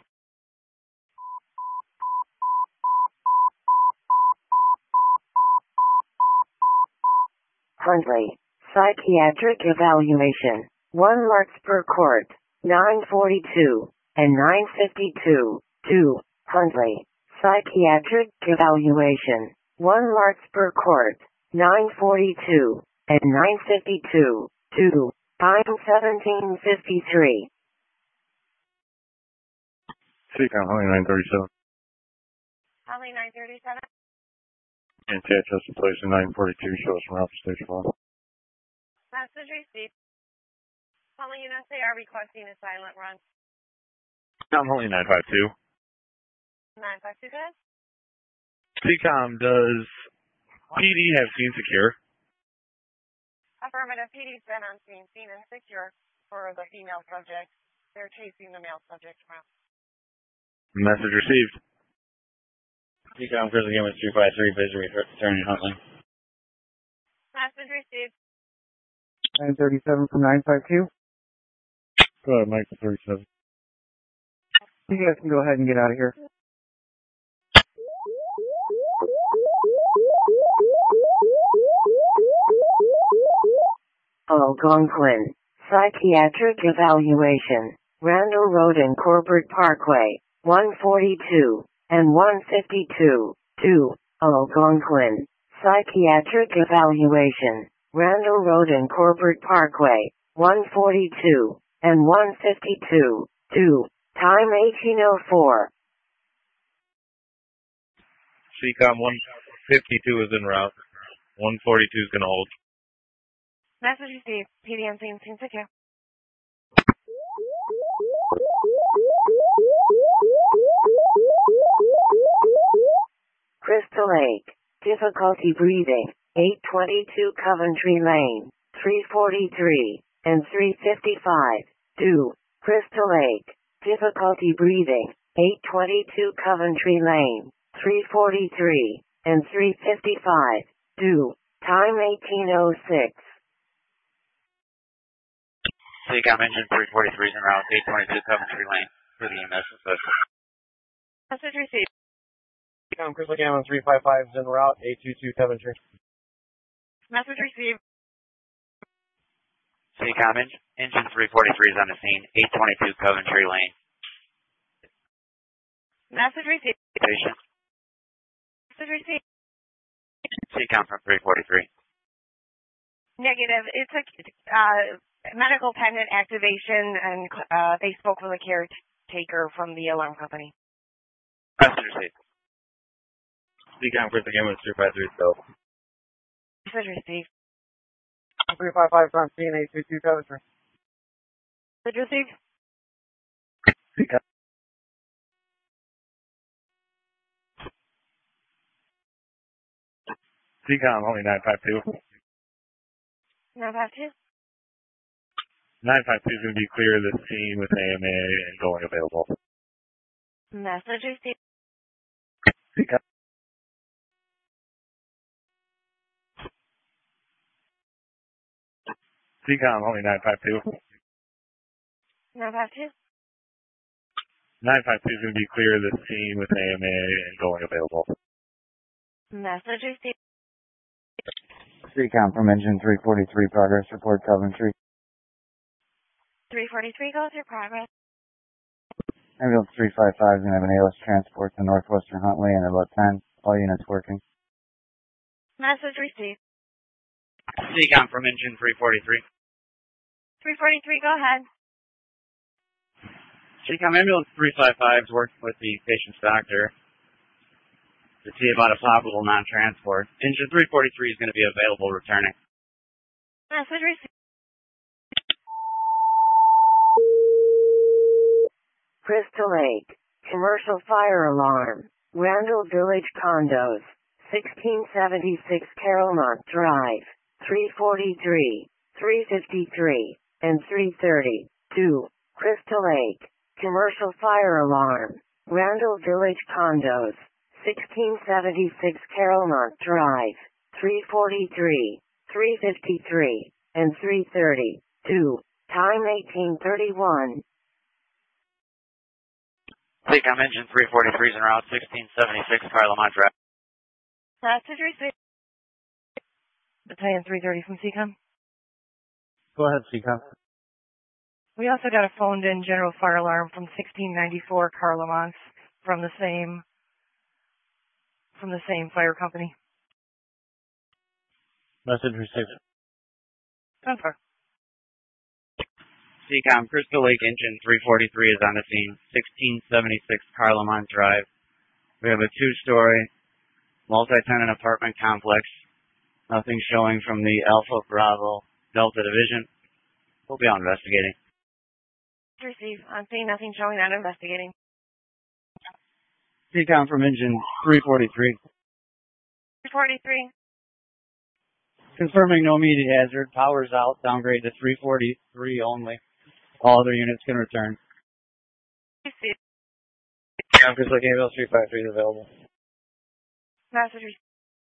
Huntley, psychiatric evaluation, one Larkspur Court, nine forty-two and nine fifty-two. two. Huntley, psychiatric evaluation, one Larkspur Court, nine forty-two and nine fifty-two. two. Time seventeen fifty-three. Seacom, Huntley nine thirty-seven. Huntley nine thirty-seven. And T H S in place in nine forty-two, show us from Alpha Station one. Message received. Huntley units, they are requesting a silent run. I'm Huntley nine five two. nine five two, good. Seacom, does P D have scene secure? Affirmative. P D's been on scene, seen and secure for the female subject. They're chasing the male subject around. Message received. Seacom Crystal Game with three five three, vision returning Huntley. Message received. nine thirty-seven from nine five two. Go ahead, Mike thirty-seven. You guys can go ahead and get out of here. Algonquin, psychiatric evaluation, Randall Road and Corbett Parkway, one forty-two and one fifty-two. two, Algonquin. Psychiatric evaluation. Randall Road and Corbett Parkway, one forty-two, and one fifty-two, two, time eighteen oh four. C COM one fifty-two is en route. one forty-two is going to hold. Message received. P D N C and Team Secure. Crystal Lake. Difficulty breathing. eight twenty-two Coventry Lane, three forty-three, and three fifty-five, two, Crystal Lake. Difficulty breathing. eight twenty-two Coventry Lane, three forty-three, and three fifty-five, two, time eighteen oh six. C COM engine three forty-three is en route, eight twenty-two Coventry Lane for the E M S assessment. Message received. C COM Crystal Gamma three five five is en route, eight two two Coventry. Message received. C COM engine, engine three forty-three is on the scene, eight twenty-two Coventry Lane. Message received. Patient. Message received. C COM from three forty-three. Negative. It's a uh, medical pendant activation, and uh, they spoke with a caretaker from the alarm company. Message received. C COM Crystal Gamma three five three, so. Message received. three five five is on scene, eight two two Coventry. Message received. C COM. C COM only nine five two. nine five two. nine five two is going to be clear of the scene with A M A and going available. Message received. C COM. C COM only nine five two. nine five two. nine five two is going to be clear of the scene with A M A and going available. Message received. C COM from engine three forty-three, progress report Coventry. three forty-three, go through progress. Ambulance three five five is going to have an A L S transport to Northwestern Huntley in about ten. All units working. Message received. C COM from engine three forty-three. three forty-three, go ahead. C COM ambulance three five five is working with the patient's doctor to see about a possible non-transport. Engine three forty-three is going to be available returning. Message received. Crystal Lake. Commercial fire alarm. Randall Village Condos. sixteen seventy-six Carolmont Drive. three forty-three, three fifty-three, and three thirty, two, Crystal Lake. Commercial fire alarm. Randall Village Condos. sixteen seventy-six Carolmont Drive. three forty-three, three fifty-three, and three thirty, two, time eighteen thirty-one. C COM engine three forty-three is en route, sixteen seventy-six Carlamont Drive. Message received. Battalion three thirty from C COM. Go ahead, C COM. We also got a phoned-in general fire alarm from sixteen ninety-four Carlamont from the same from the same fire company. Message received. Confirm. C COM Crystal Lake engine three forty-three is on the scene, sixteen seventy-six Carlamont Drive. We have a two-story multi-tenant apartment complex. Nothing showing from the Alpha Bravo Delta Division. We'll be on investigating. Receive. I'm seeing nothing showing that investigating. C COM from engine three forty-three. three forty-three. Confirming no immediate hazard. Power's out. Downgrade to three forty-three only. All other units can return. Receive. C COM Crystal Lake ambulance three five three is available. Message received.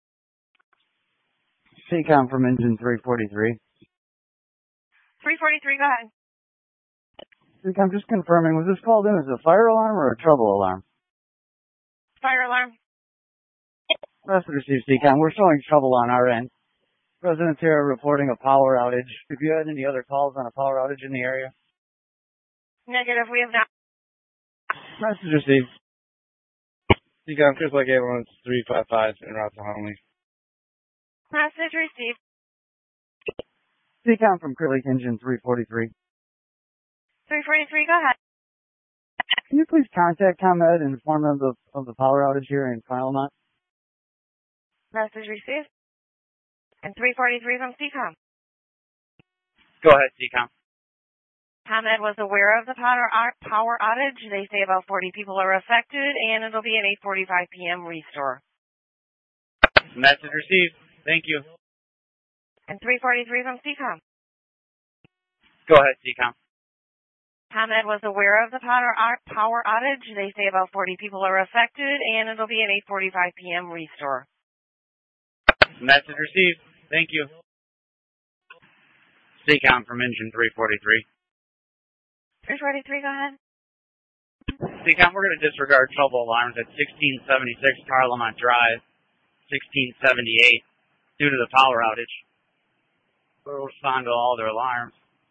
C COM from engine three forty-three. three forty-three, go ahead. C COM, just confirming, was this called in as a fire alarm or a trouble alarm? Fire alarm. Message received, C COM. We're showing trouble on our end. Residents here are reporting a power outage. Have you had any other calls on a power outage in the area? Negative, we have not. Message received. Seacom Chris Lake Ambulance three five five en route to Huntley. Message received. Seacom from Clear Lake Engine three forty-three. three forty-three, go ahead. Can you please contact ComEd and inform them of the, of the power outage here in Claremont? Message received. And three forty-three from Seacom. Go ahead, Seacom. ComEd was aware of the power, power outage. They say about forty people are affected, and it'll be an eight forty-five p.m. restore. Message received. Thank you. And three forty-three from Seacom. Go ahead, Seacom. ComEd was aware of the power, power outage. They say about forty people are affected, and it'll be an eight forty-five p.m. restore. Message received. Thank you. Seacom from engine three forty-three. three forty-three, go ahead. Seacom, we're going to disregard trouble alarms at sixteen seventy-six Parliament Drive, sixteen seventy-eight, due to the power outage. We'll respond to all their alarms.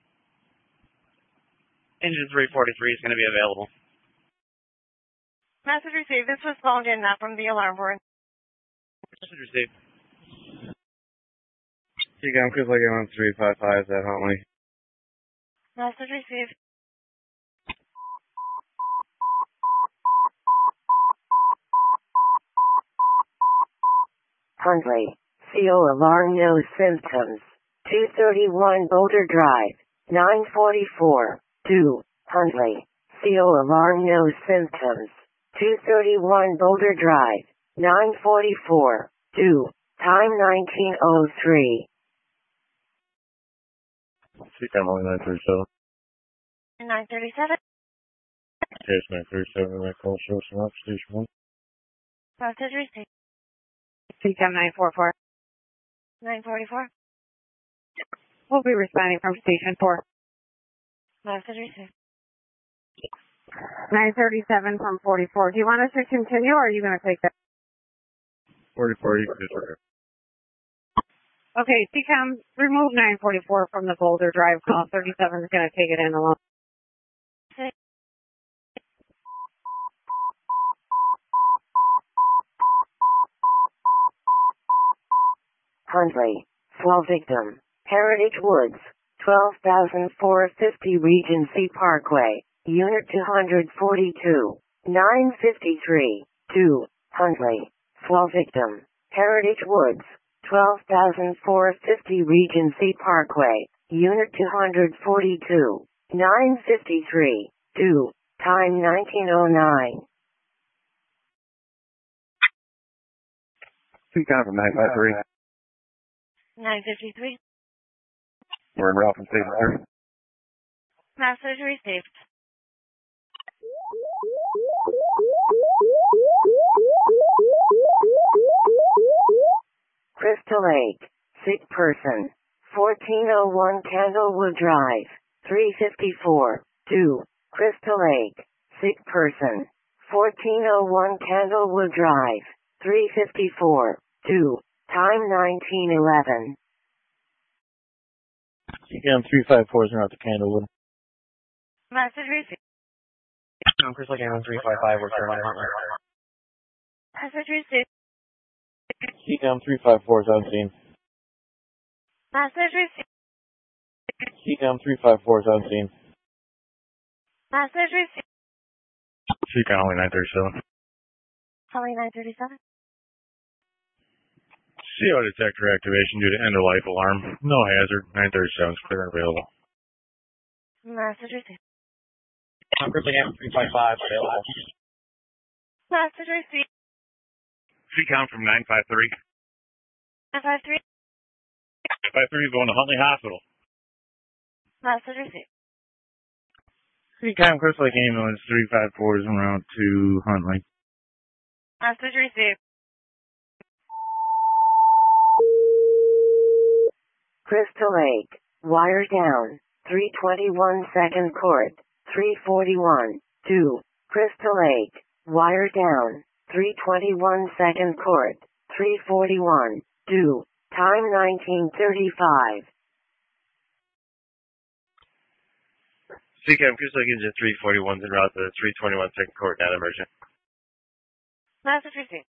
Engine three forty-three is going to be available. Message received. This was phoned in, not from the alarm board. Message received. Seacom Chris Lake Ambulance three five five at Huntley. Message received. Huntley. C O alarm, no symptoms. two thirty-one Boulder Drive. nine forty-four. two. Huntley. C O alarm, no symptoms. two thirty-one Boulder Drive. nine forty-four. two. Time nineteen oh three. Seacom only nine thirty-seven. nine thirty-seven. Case nine thirty-seven, that call shows from up station one. Message received. Seacom nine forty-four. nine forty-four. We'll be responding from station four. Message received. nine thirty-seven from forty-four. Do you want us to continue, or are you going to take that? forty-four, you can disregard. Okay, Seacom, remove nine forty-four from the Boulder Drive call. thirty-seven is going to take it in alone. Huntley. Swell victim. Heritage Woods. twelve thousand four hundred fifty Regency Parkway. Unit two forty-two. nine fifty-three. two. Huntley. Swell victim. Heritage Woods. twelve thousand four hundred fifty Regency Parkway. Unit two forty-two. nine fifty-three. two. Time nineteen oh nine. Seacom from nine five three. nine fifty-three. We're en route from station three. Message received. Crystal Lake. Sick person. fourteen oh one Candlewood Drive. three fifty-four. two. Crystal Lake. Sick person. fourteen oh one Candlewood Drive. three fifty-four. two. Time nineteen eleven. Seacom three five four is out to Candlewood. Message received. I'm Chris Lake Ambulance three five five, we're Carolina Huntley. Message received. Seacom three five four is on scene. Message received. Seacom three five four is on scene. Message received. Seacom only nine thirty-seven. Calling nine thirty-seven. C O detector activation due to end-of-life alarm. No hazard. nine thirty-seven is clear and available. Message received. I'm Chris Lake Ambulance three five five, available. Message received. Seacom from nine five three. nine five three. nine five three going to Huntley Hospital. Message received. Seacom Chris Lake Ambulance three five four is en route to Huntley. Message received. Crystal Lake. Wire down. three twenty-one second court. three forty-one. two. Crystal Lake. Wire down. three twenty-one second court. three forty-one. two. Time nineteen thirty-five. Seacom Chris Lake Engine three forty-one is en route to the three twenty-one second court, not emergent. Message received.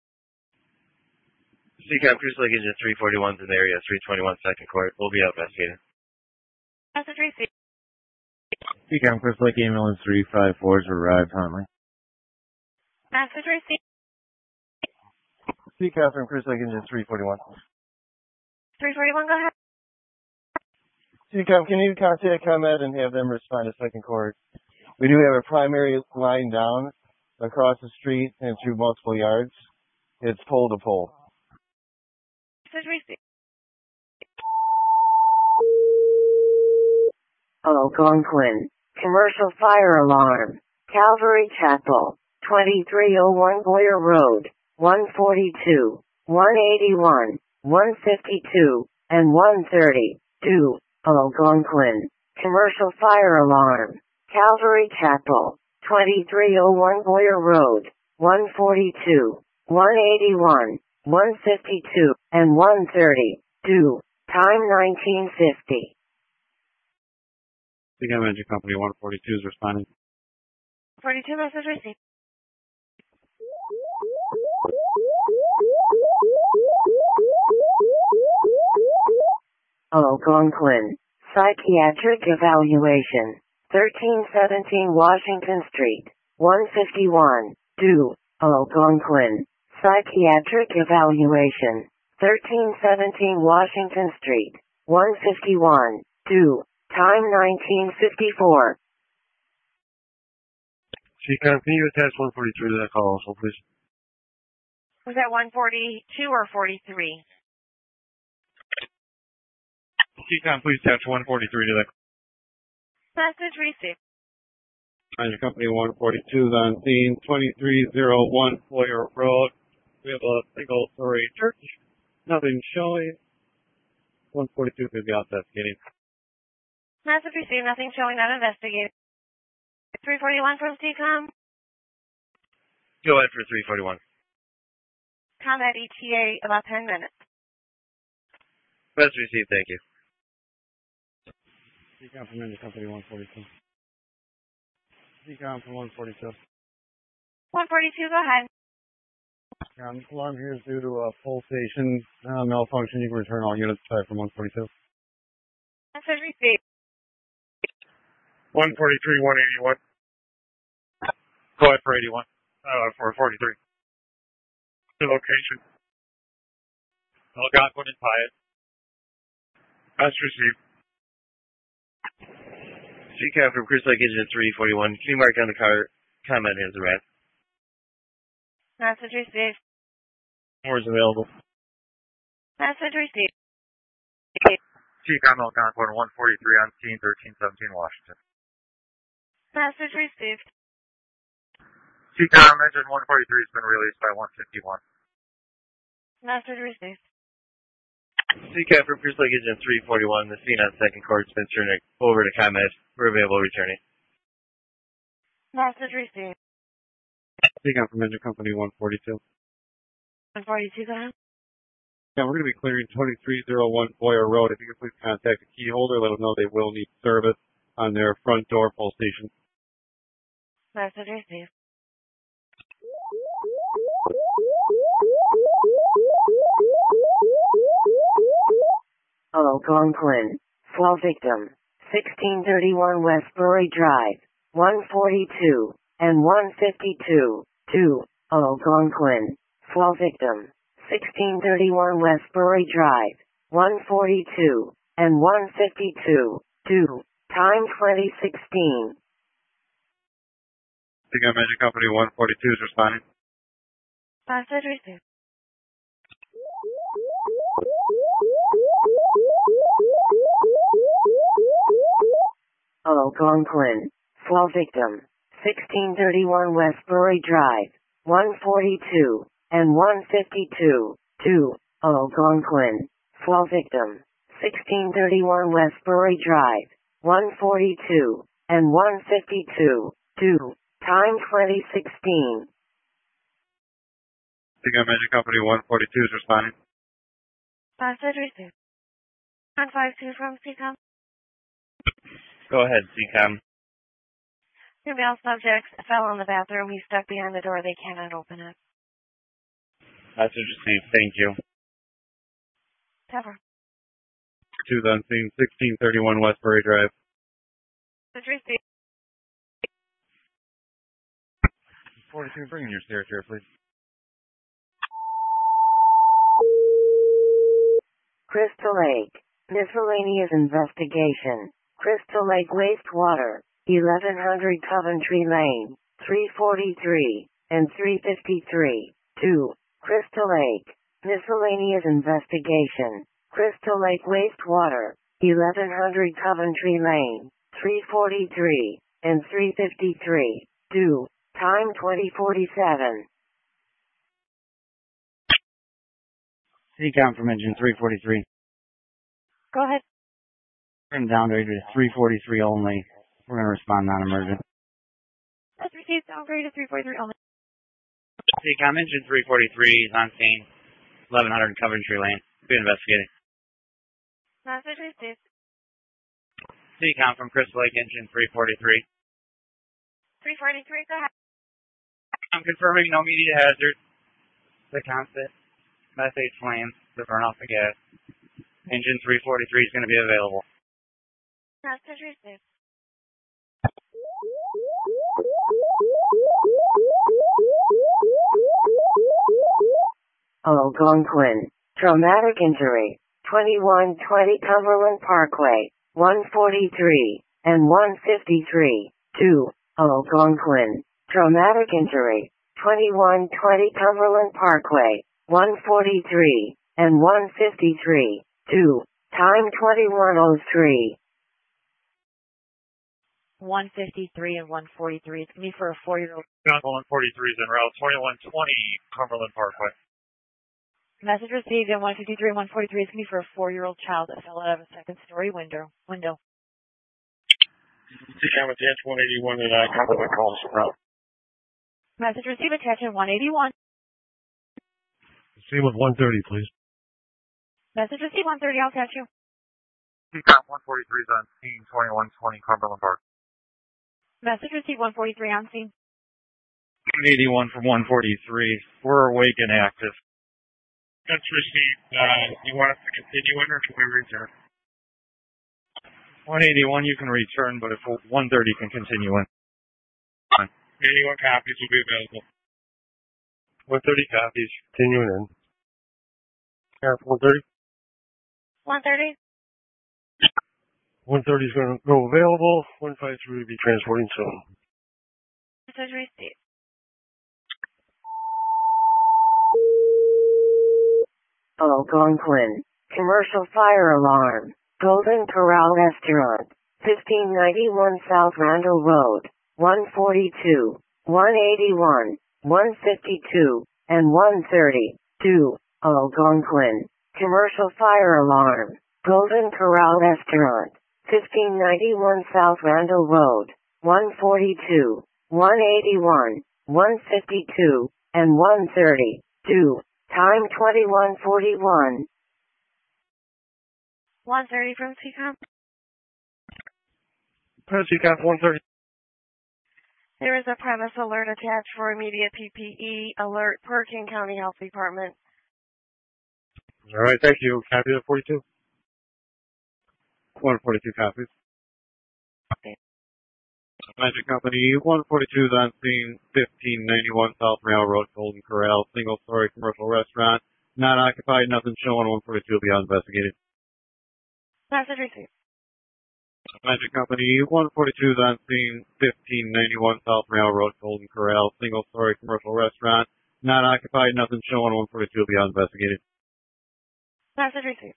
C CAM Cruise Lake Engine three forty-one's in the area, three twenty-one second court. We'll be out investigating. Message received. C CAM Chris Lake ambulance three five fours arrived, Huntley. Message received. C CAM from Cruise Lake Engine three forty-one. three forty-one, go ahead. C CAM, can you contact ComEd and have them respond to second court? We do have a primary line down across the street and through multiple yards. It's pole to pole. Message received. Algonquin. Commercial fire alarm. Calvary Chapel. twenty-three oh one Boyer Road. one forty-two, one eighty-one, one fifty-two, and one thirty-two. Algonquin. Commercial fire alarm. Calvary Chapel. twenty-three oh one Boyer Road. one forty-two, one eighty-one, one fifty-two, and one thirty-two. Time nineteen fifty. C CAM Engine Company one forty-two is responding. forty-two, message received. Algonquin. Psychiatric evaluation. thirteen seventeen Washington Street. one fifty-one. two. Algonquin. Psychiatric evaluation. thirteen seventeen Washington Street. one fifty-one. two. Time nineteen fifty-four. C CAM, can you attach one forty-three to that call also, please? Was that one forty-two or forty-three? C CAM, please attach one forty-three to that. Message received. Engine Company one forty-two is on scene, twenty-three oh one Boyer Road. We have a single story church. Nothing showing. one forty-two could be out investigating. Message received, nothing showing, not investigated. three forty-one from C COM. Go ahead for three forty-one. Combat E T A, about ten minutes. Message received, thank you. C COM from Engine Company one forty-two. C COM from one forty-two. one forty-two, go ahead. Um, this alarm here is due to a pole station uh, malfunction. You can return all units back from one forty-two. Message received. one forty-three, one eighty-one. Go ahead for eighty-one. Uh, for forty-three. The location. Algonquin and Pyatt. That's received. C CAM from Cruise Lake Engine three forty-one. Can you mark on the car? Comment has arrived. Message received. More is available. Message received. C CAM Algonquin one forty-three on scene, thirteen seventeen Washington. Message received. C CAM Engine one forty-three has been released by one fifty-one. Message received. C CAM from Cruise Lake Engine three forty-one. The scene on second court has been turned over to ComEd. We're available returning. Message received. C CAM from Engine Company one forty-two. one forty-two, go ahead. Yeah, we're going to be clearing twenty-three oh one Boyer Road. If you could please contact the key holder, let them know they will need service on their front door pole station. Message received. Algonquin. Fall victim. sixteen thirty-one Westbury Drive. one forty-two and one fifty-two. two. Algonquin. Fall victim. sixteen thirty-one Westbury Drive. one forty-two and one fifty-two. two. Time twenty sixteen. C CAM Engine Company one forty-two is responding. Message received. Algonquin. Fall victim. sixteen thirty-one Westbury Drive. one forty-two and one fifty-two. two. Algonquin. Fall victim. sixteen thirty-one Westbury Drive. one forty-two and one fifty-two. two. Time twenty sixteen. C CAM Engine Company one forty-two is responding. Message received. one fifty-two from C COM. Go ahead, C CAM. Two male subjects fell in the bathroom. He's stuck behind the door. They cannot open it. Message received. Thank you. Cover. Two's on scene, sixteen thirty-one Westbury Drive. Message received. forty-two, bring in your stairs here, please. Crystal Lake. Miscellaneous investigation. Crystal Lake wastewater. eleven hundred Coventry Lane. three forty-three and three fifty-three. two. Crystal Lake. Miscellaneous investigation. Crystal Lake wastewater. eleven hundred Coventry Lane. three forty-three and three fifty-three. two. Time twenty forty-seven. C-Com from engine three forty-three. Go ahead. Turn down to three forty-three only. We're going to respond non-emergent. That's received. Downgrade to three forty-three only. C-Com engine three forty-three is on scene, eleven hundred Coventry Lane. Be investigating. Message received. C-Com from Crystal Lake engine three forty-three. three forty-three, go ahead. I'm confirming no immediate hazard. The constant methane flames to burn off the gas. Engine three forty-three is going to be available. Message received. Algonquin. Traumatic injury. twenty-one twenty Cumberland Parkway. one forty-three and one fifty-three. two. Algonquin. Traumatic injury. twenty-one twenty Cumberland Parkway. one forty-three and one fifty-three. two. Time twenty-one oh three. one fifty-three and one forty-three. It's me for a four-year-old. one forty-three is en route. twenty-one twenty Cumberland Parkway. Message received in one fifty-three and one forty-three. It's me for a four-year-old child that fell out of a second-story window. Window. C-Com attach one eighty-one and uh, Cumberland calls en route. Message received. Attention one eighty-one. Same with one thirty, please. Message received one thirty. I'll catch you. C-Com one forty-three is on scene. twenty-one twenty Cumberland Park. Message received one forty-three on scene. one eighty-one from one forty-three. We're awake and active. That's received. Uh, you want us to continue in or can we return? one eighty-one, you can return, but if one thirty can continue in. eighty-one copies will be available. one thirty copies, continuing in. Yeah, one thirty? one thirty. one thirty is going to go available. one fifty-three will be transporting soon. Message received. Algonquin. Commercial fire alarm. Golden Corral Restaurant. fifteen ninety-one South Randall Road. one forty-two, one eighty-one, one fifty-two, and one thirty. two. Algonquin. Commercial fire alarm. Golden Corral Restaurant. fifteen ninety-one South Randall Road. one forty-two, one eighty-one, one fifty-two, and one thirty. two. Time twenty-one forty-one. one thirty from C-Com. C-Com one thirty. There is a premise alert attached for immediate P P E alert per King County Health Department. All right, thank you. Copy of forty-two. one forty-two copies. Okay. Magic Company, one forty-two is on scene, fifteen ninety-one South Rail Road, Golden Corral, single-story commercial restaurant, not occupied, nothing showing, one forty-two will be investigated. Message received. Magic Company, one forty-two is on scene, fifteen ninety-one South Rail Road, Golden Corral, single-story commercial restaurant, not occupied, nothing showing, one forty-two will be investigated. Message received.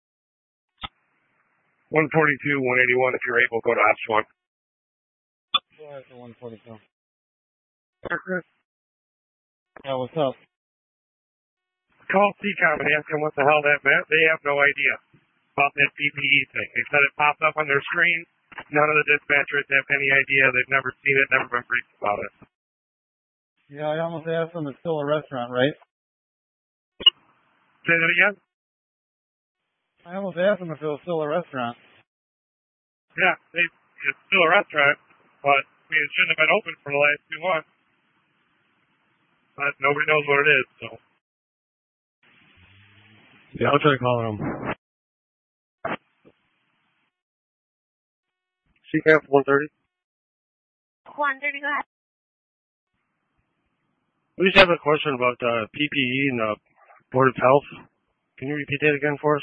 one forty-two, one eighty-one, if you're able, go to Ops one. one forty-two. Chris? Yeah, what's up? Call C-Com and ask them what the hell that meant. They have no idea about that P P E thing. They said it popped up on their screen. None of the dispatchers have any idea. They've never seen it, never been briefed about it. Yeah, I almost asked them it's still a restaurant, right? Say that again? I almost asked them if it was still a restaurant. Yeah, they, it's still a restaurant, but I mean, it shouldn't have been open for the last two months. But nobody knows what it is, so. Yeah, I'll try calling them. C CAP one thirty. one thirty, go ahead. We just have a question about uh, P P E and the Board of Health. Can you repeat that again for us?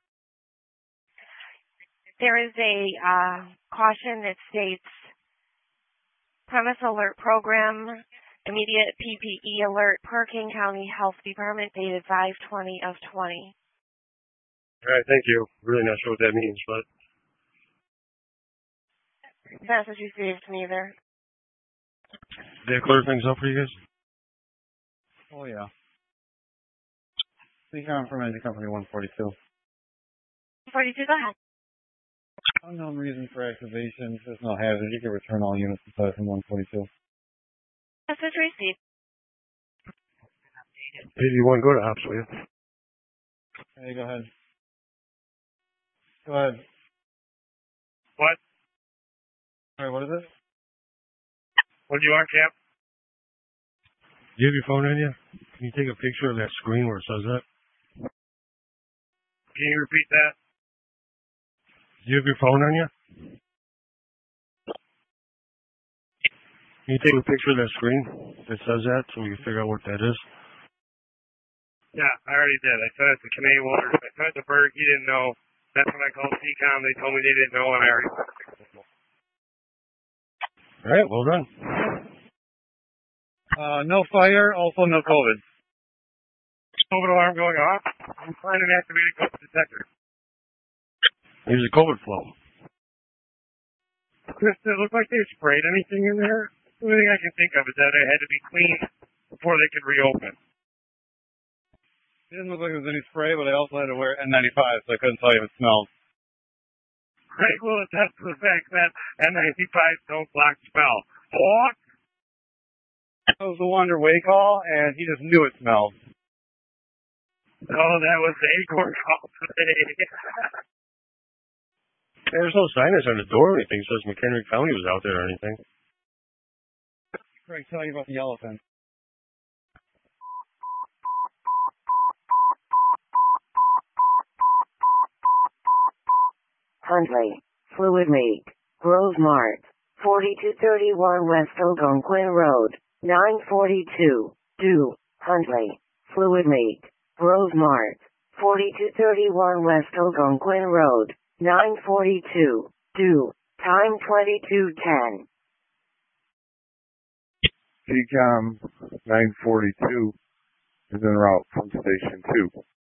There is a uh, caution that states premise alert program, immediate P P E alert per King County Health Department dated five twenty of twenty. All right, thank you. Really not sure what that means, but Message received neither. did that clear things up for you guys? Oh, yeah. C CAM from Engine Company one forty-two. forty-two, go ahead. Unknown reason for activation. There's no hazard. You can return all units aside from one forty-two. Message received. eighty-one, go to ops, will you? Hey, go ahead. Go ahead. What? All right, what is it? What do you want, Cap? Do you have your phone on you? Can you take a picture of that screen where it says that? Can you repeat that? Do you have your phone on you? Can you take a picture of that screen that says that so we can figure out what that is? Yeah, I already did. I sent it to Canadian Waters. I sent it to Berg. He didn't know. That's when I called C COM. They told me they didn't know, and I already sent it. All right, well done. Uh, no fire, also no COVID. COVID alarm going off. I'm trying an activated COVID detector. There's a COVID flow. Chris, does it look like they sprayed anything in there? The only thing I can think of is that it had to be cleaned before they could reopen. It didn't look like there was any spray, but I also had to wear N ninety-five, so I couldn't tell you if it smelled. Right, well, that's the fact that N ninety-fives don't block smell. What? That was the Wander Way call, and he just knew it smelled. Oh, that was the Acorn call today. There's no signage on the door or anything that says McHenry County was out there or anything. Craig, tell you about the elephant. Huntley, Fluid Leak, Grove Mart, forty-two thirty-one West Algonquin Road, nine forty-two, due, Huntley, Fluid Leak, Grove Mart, forty-two thirty-one West Algonquin Road, nine forty-two, due, time twenty-two ten. C COM nine forty-two is en route from Station two.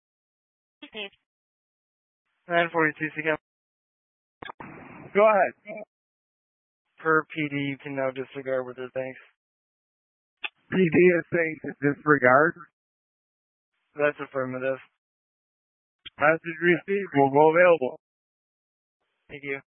nine forty-two, C COM. Go ahead. Per P D, you can now disregard with their thanks. P D is saying to disregard. That's affirmative. Message received will go available. Thank you.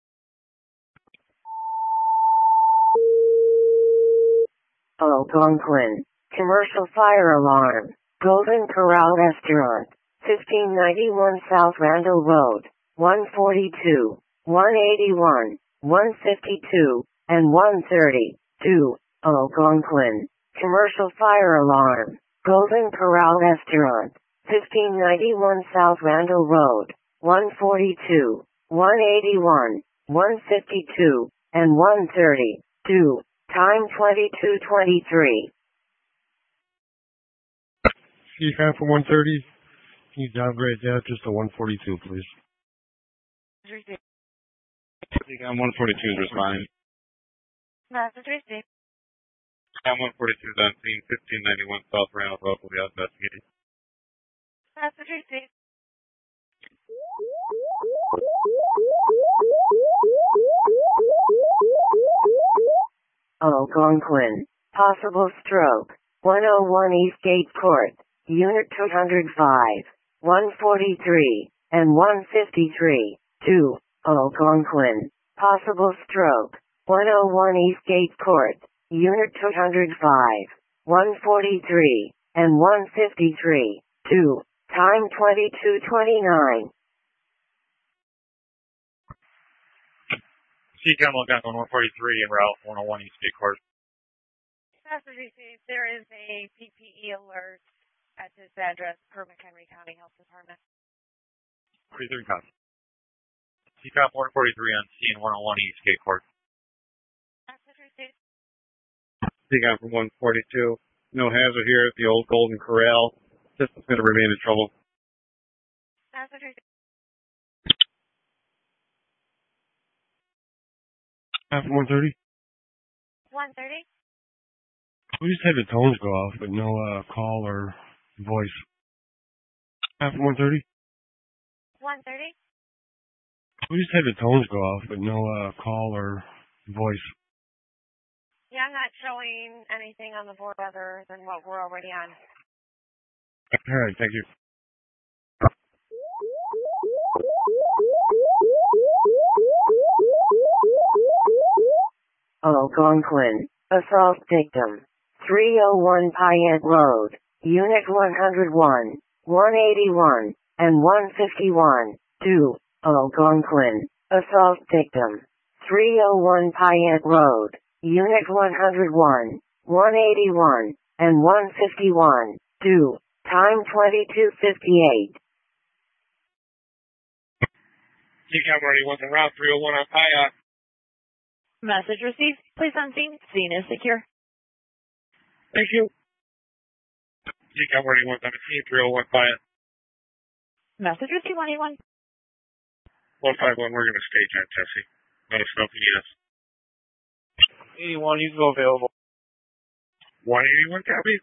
Algonquin, commercial fire alarm, Golden Corral Restaurant, fifteen ninety-one South Randall Road, one forty-two, one eighty-one, one fifty-two, and one thirty, two, Algonquin, commercial fire alarm, Golden Corral Restaurant, fifteen ninety-one South Randall Road, one forty-two, one eighty-one, one fifty-two, and one thirty, two, time twenty-two twenty-three. C COM for one thirty. Can you downgrade that just to one forty-two, please? C COM one forty-two is responding. Message received. C COM one forty-two is on scene fifteen ninety-one South Randall Road will be investigating. Message received. Algonquin, possible stroke, one oh one Eastgate Court, Unit two hundred five, one forty-three, and one fifty-three, two, Algonquin, possible stroke, one oh one Eastgate Court, Unit two hundred five, one forty-three, and one fifty-three, two, time twenty-two twenty-nine. C COM Algonquin one forty-three en route one oh one Eastgate Court. Message received. There is a P P E alert at this address per McHenry County Health Department. three three copy. C COM one forty-three on scene one oh one East Gate Court. C COM from one forty-two. No hazard here at the old Golden Corral. System's going to remain in trouble. Half one thirty. one thirty. We just had the tones go off, but no uh, call or voice. Half one thirty. one thirty. We just had the tones go off, but no uh, call or voice. Yeah, I'm not showing anything on the board other than what we're already on. All right, thank you. Algonquin, assault victim, three oh one Payette Road, Unit one oh one, one eighty-one, and one fifty-one, two, Algonquin, assault victim, three oh one Payette Road, Unit one oh one, one eighty-one, and one fifty-one, two, time twenty-two fifty-eight. C COM ready, one's en route, three oh one on Payette. Message received. Please on scene. Scene is secure. Thank you. C COM ready, one seventeen, three oh one Payette. Message received, one eighty-one. one five one, we're going to stage on Jesse. Let us know if you need us. eighty-one, you go available. one eighty-one, copy.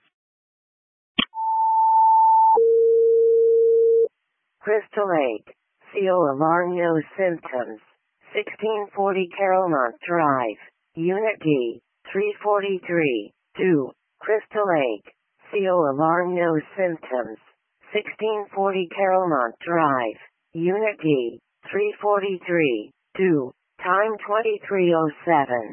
Crystal Lake, C O alarm no symptoms, sixteen forty Carolmont Drive, Unit D, three forty-three, two, Crystal Lake, C O alarm no symptoms, sixteen forty Carolmont Drive, Unit D, three forty-three, two, time twenty-three oh seven.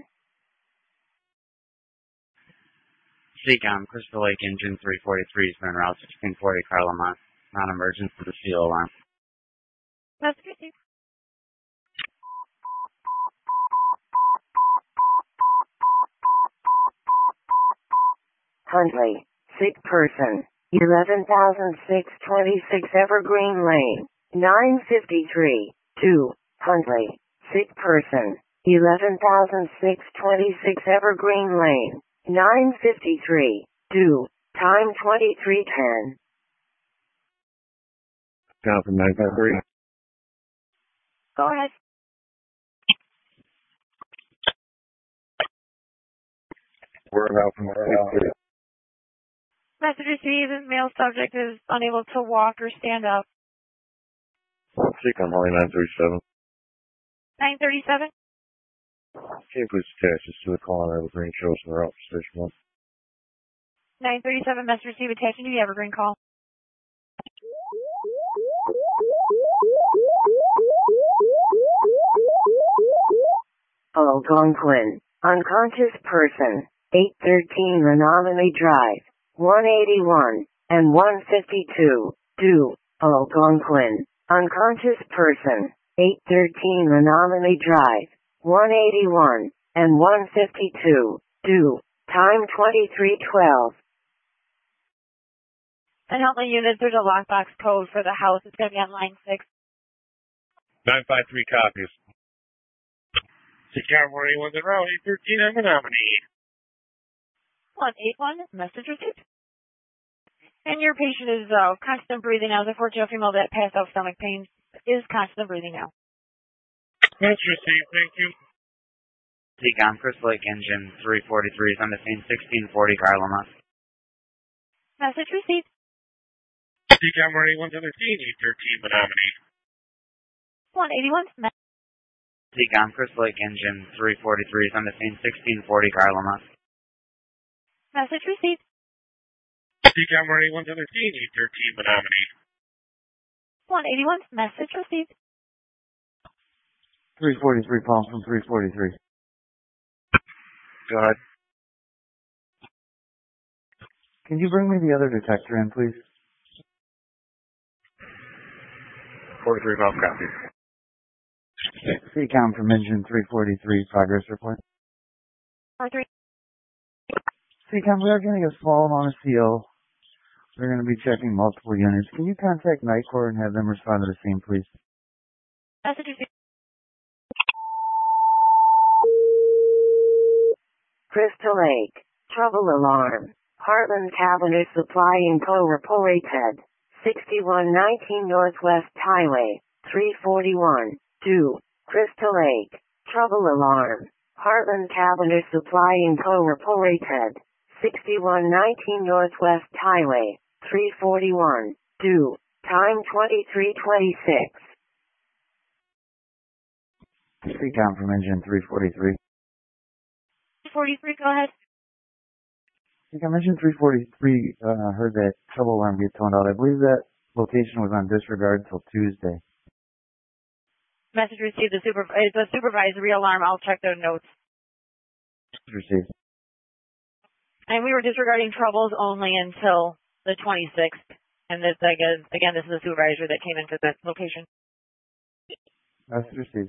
C COM, Crystal Lake Engine three forty-three is en route sixteen forty Carlamont. Non-emergent for the C O alarm. Message received. Huntley, sick person, eleven thousand six hundred twenty-six Evergreen Lane, nine fifty-three, two, Huntley, sick person, eleven thousand six hundred twenty-six Evergreen Lane, nine fifty-three, two, time twenty-three ten. Down from nine five three. Go ahead. We're out from our Message received. Male subject is unable to walk or stand up. C COM Holly nine thirty-seven. nine thirty-seven. Can you please attach this to the call on Evergreen shows in the route for station one? nine thirty-seven. Message received. Attaching to the Evergreen call. Algonquin, unconscious person, eight thirteen Menominee Drive, one eighty-one, and one fifty-two, two, Algonquin, unconscious person, eight thirteen Menominee Drive, one eighty-one, and one fifty-two, two, time twenty-three twelve. And Huntley units, there's a lockbox code for the house. It's going to be on line six. nine five three copies. C COM one eighty-one's en route, eight thirteen on Menominee. one eighty-one, message received. And your patient is uh, constant breathing now. The fourteen female that passed out stomach pain is constant breathing now. That's received, thank you. C COM, Crystal Lake Engine three forty-three is on the scene sixteen forty Carlamont. Message received. C COM one eighty-one's on the scene, eight thirteen Menominee. one eighty-one, C COM, Crystal Lake Engine three forty-three is on the scene sixteen forty Carlamont. message received. C COM one eighty-one's on the scene, eight thirteen Menominee. one eighty-one, message received. three forty-three, Palm from three forty-three. Go ahead. Can you bring me the other detector in, please? forty-three Palm copy. C COM from engine three forty-three, progress report. four three. C COM, we are getting a small amount of C O. We're going to be checking multiple units. Can you contact Nightcore and have them respond to the scene, please? Message received. Crystal Lake. Trouble alarm. Heartland Cabinet Supply and Co. reported. sixty-one nineteen Northwest Highway. three forty-one. two. Crystal Lake. Trouble alarm. Heartland Cabinet Supply and Co. reported. sixty-one nineteen Northwest Highway. three forty-one. two. Time twenty-three twenty-six. Recon from engine three forty-three. forty-three, go ahead. Recon engine three forty-three uh, heard that trouble alarm get toned out. I believe that location was on disregard until Tuesday. Message received. The super, it's a supervisory alarm. I'll check their notes. Received. And we were disregarding troubles only until the twenty-sixth. And this, again, again, this is a supervisor that came into the location. Message received.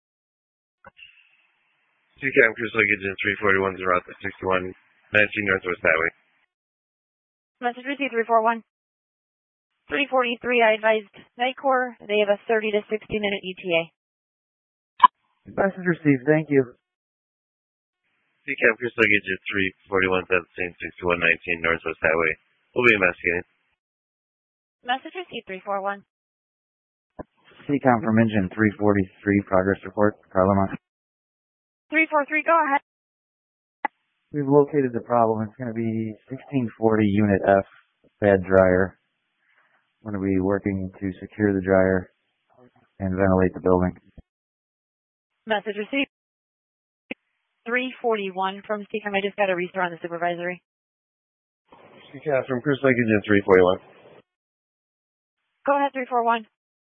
C CAM Crystal Lake Engine three forty-one is route to sixty-one nineteen Northwest Highway. Message received three forty-one. three forty-three, I advised Nicor. They have a thirty to sixty minute E T A. Message received. Thank you. C CAM Crystal Lake Engine three forty-one seventeen sixty-one nineteen Northwest Highway. We'll be investigating. Message received three forty-one. C COM from engine three forty-three, progress report, Carlamont. three forty-three, go ahead. We've located the problem. It's going to be sixteen forty Unit F, bad dryer. We're going to be working to secure the dryer and ventilate the building. Message received. three forty-one from C COM. I just got a restore on the supervisory. C CAM from Crystal Lake Engine three forty-one. Go ahead, three forty-one.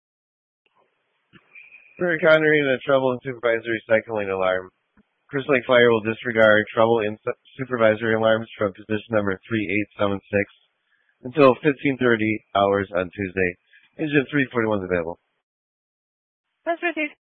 For encountering a trouble in supervisory cycling alarm, Crystal Lake Fire will disregard trouble in supervisory alarms from position number three eight seven six until fifteen thirty hours on Tuesday. Engine three forty-one is available. Message received.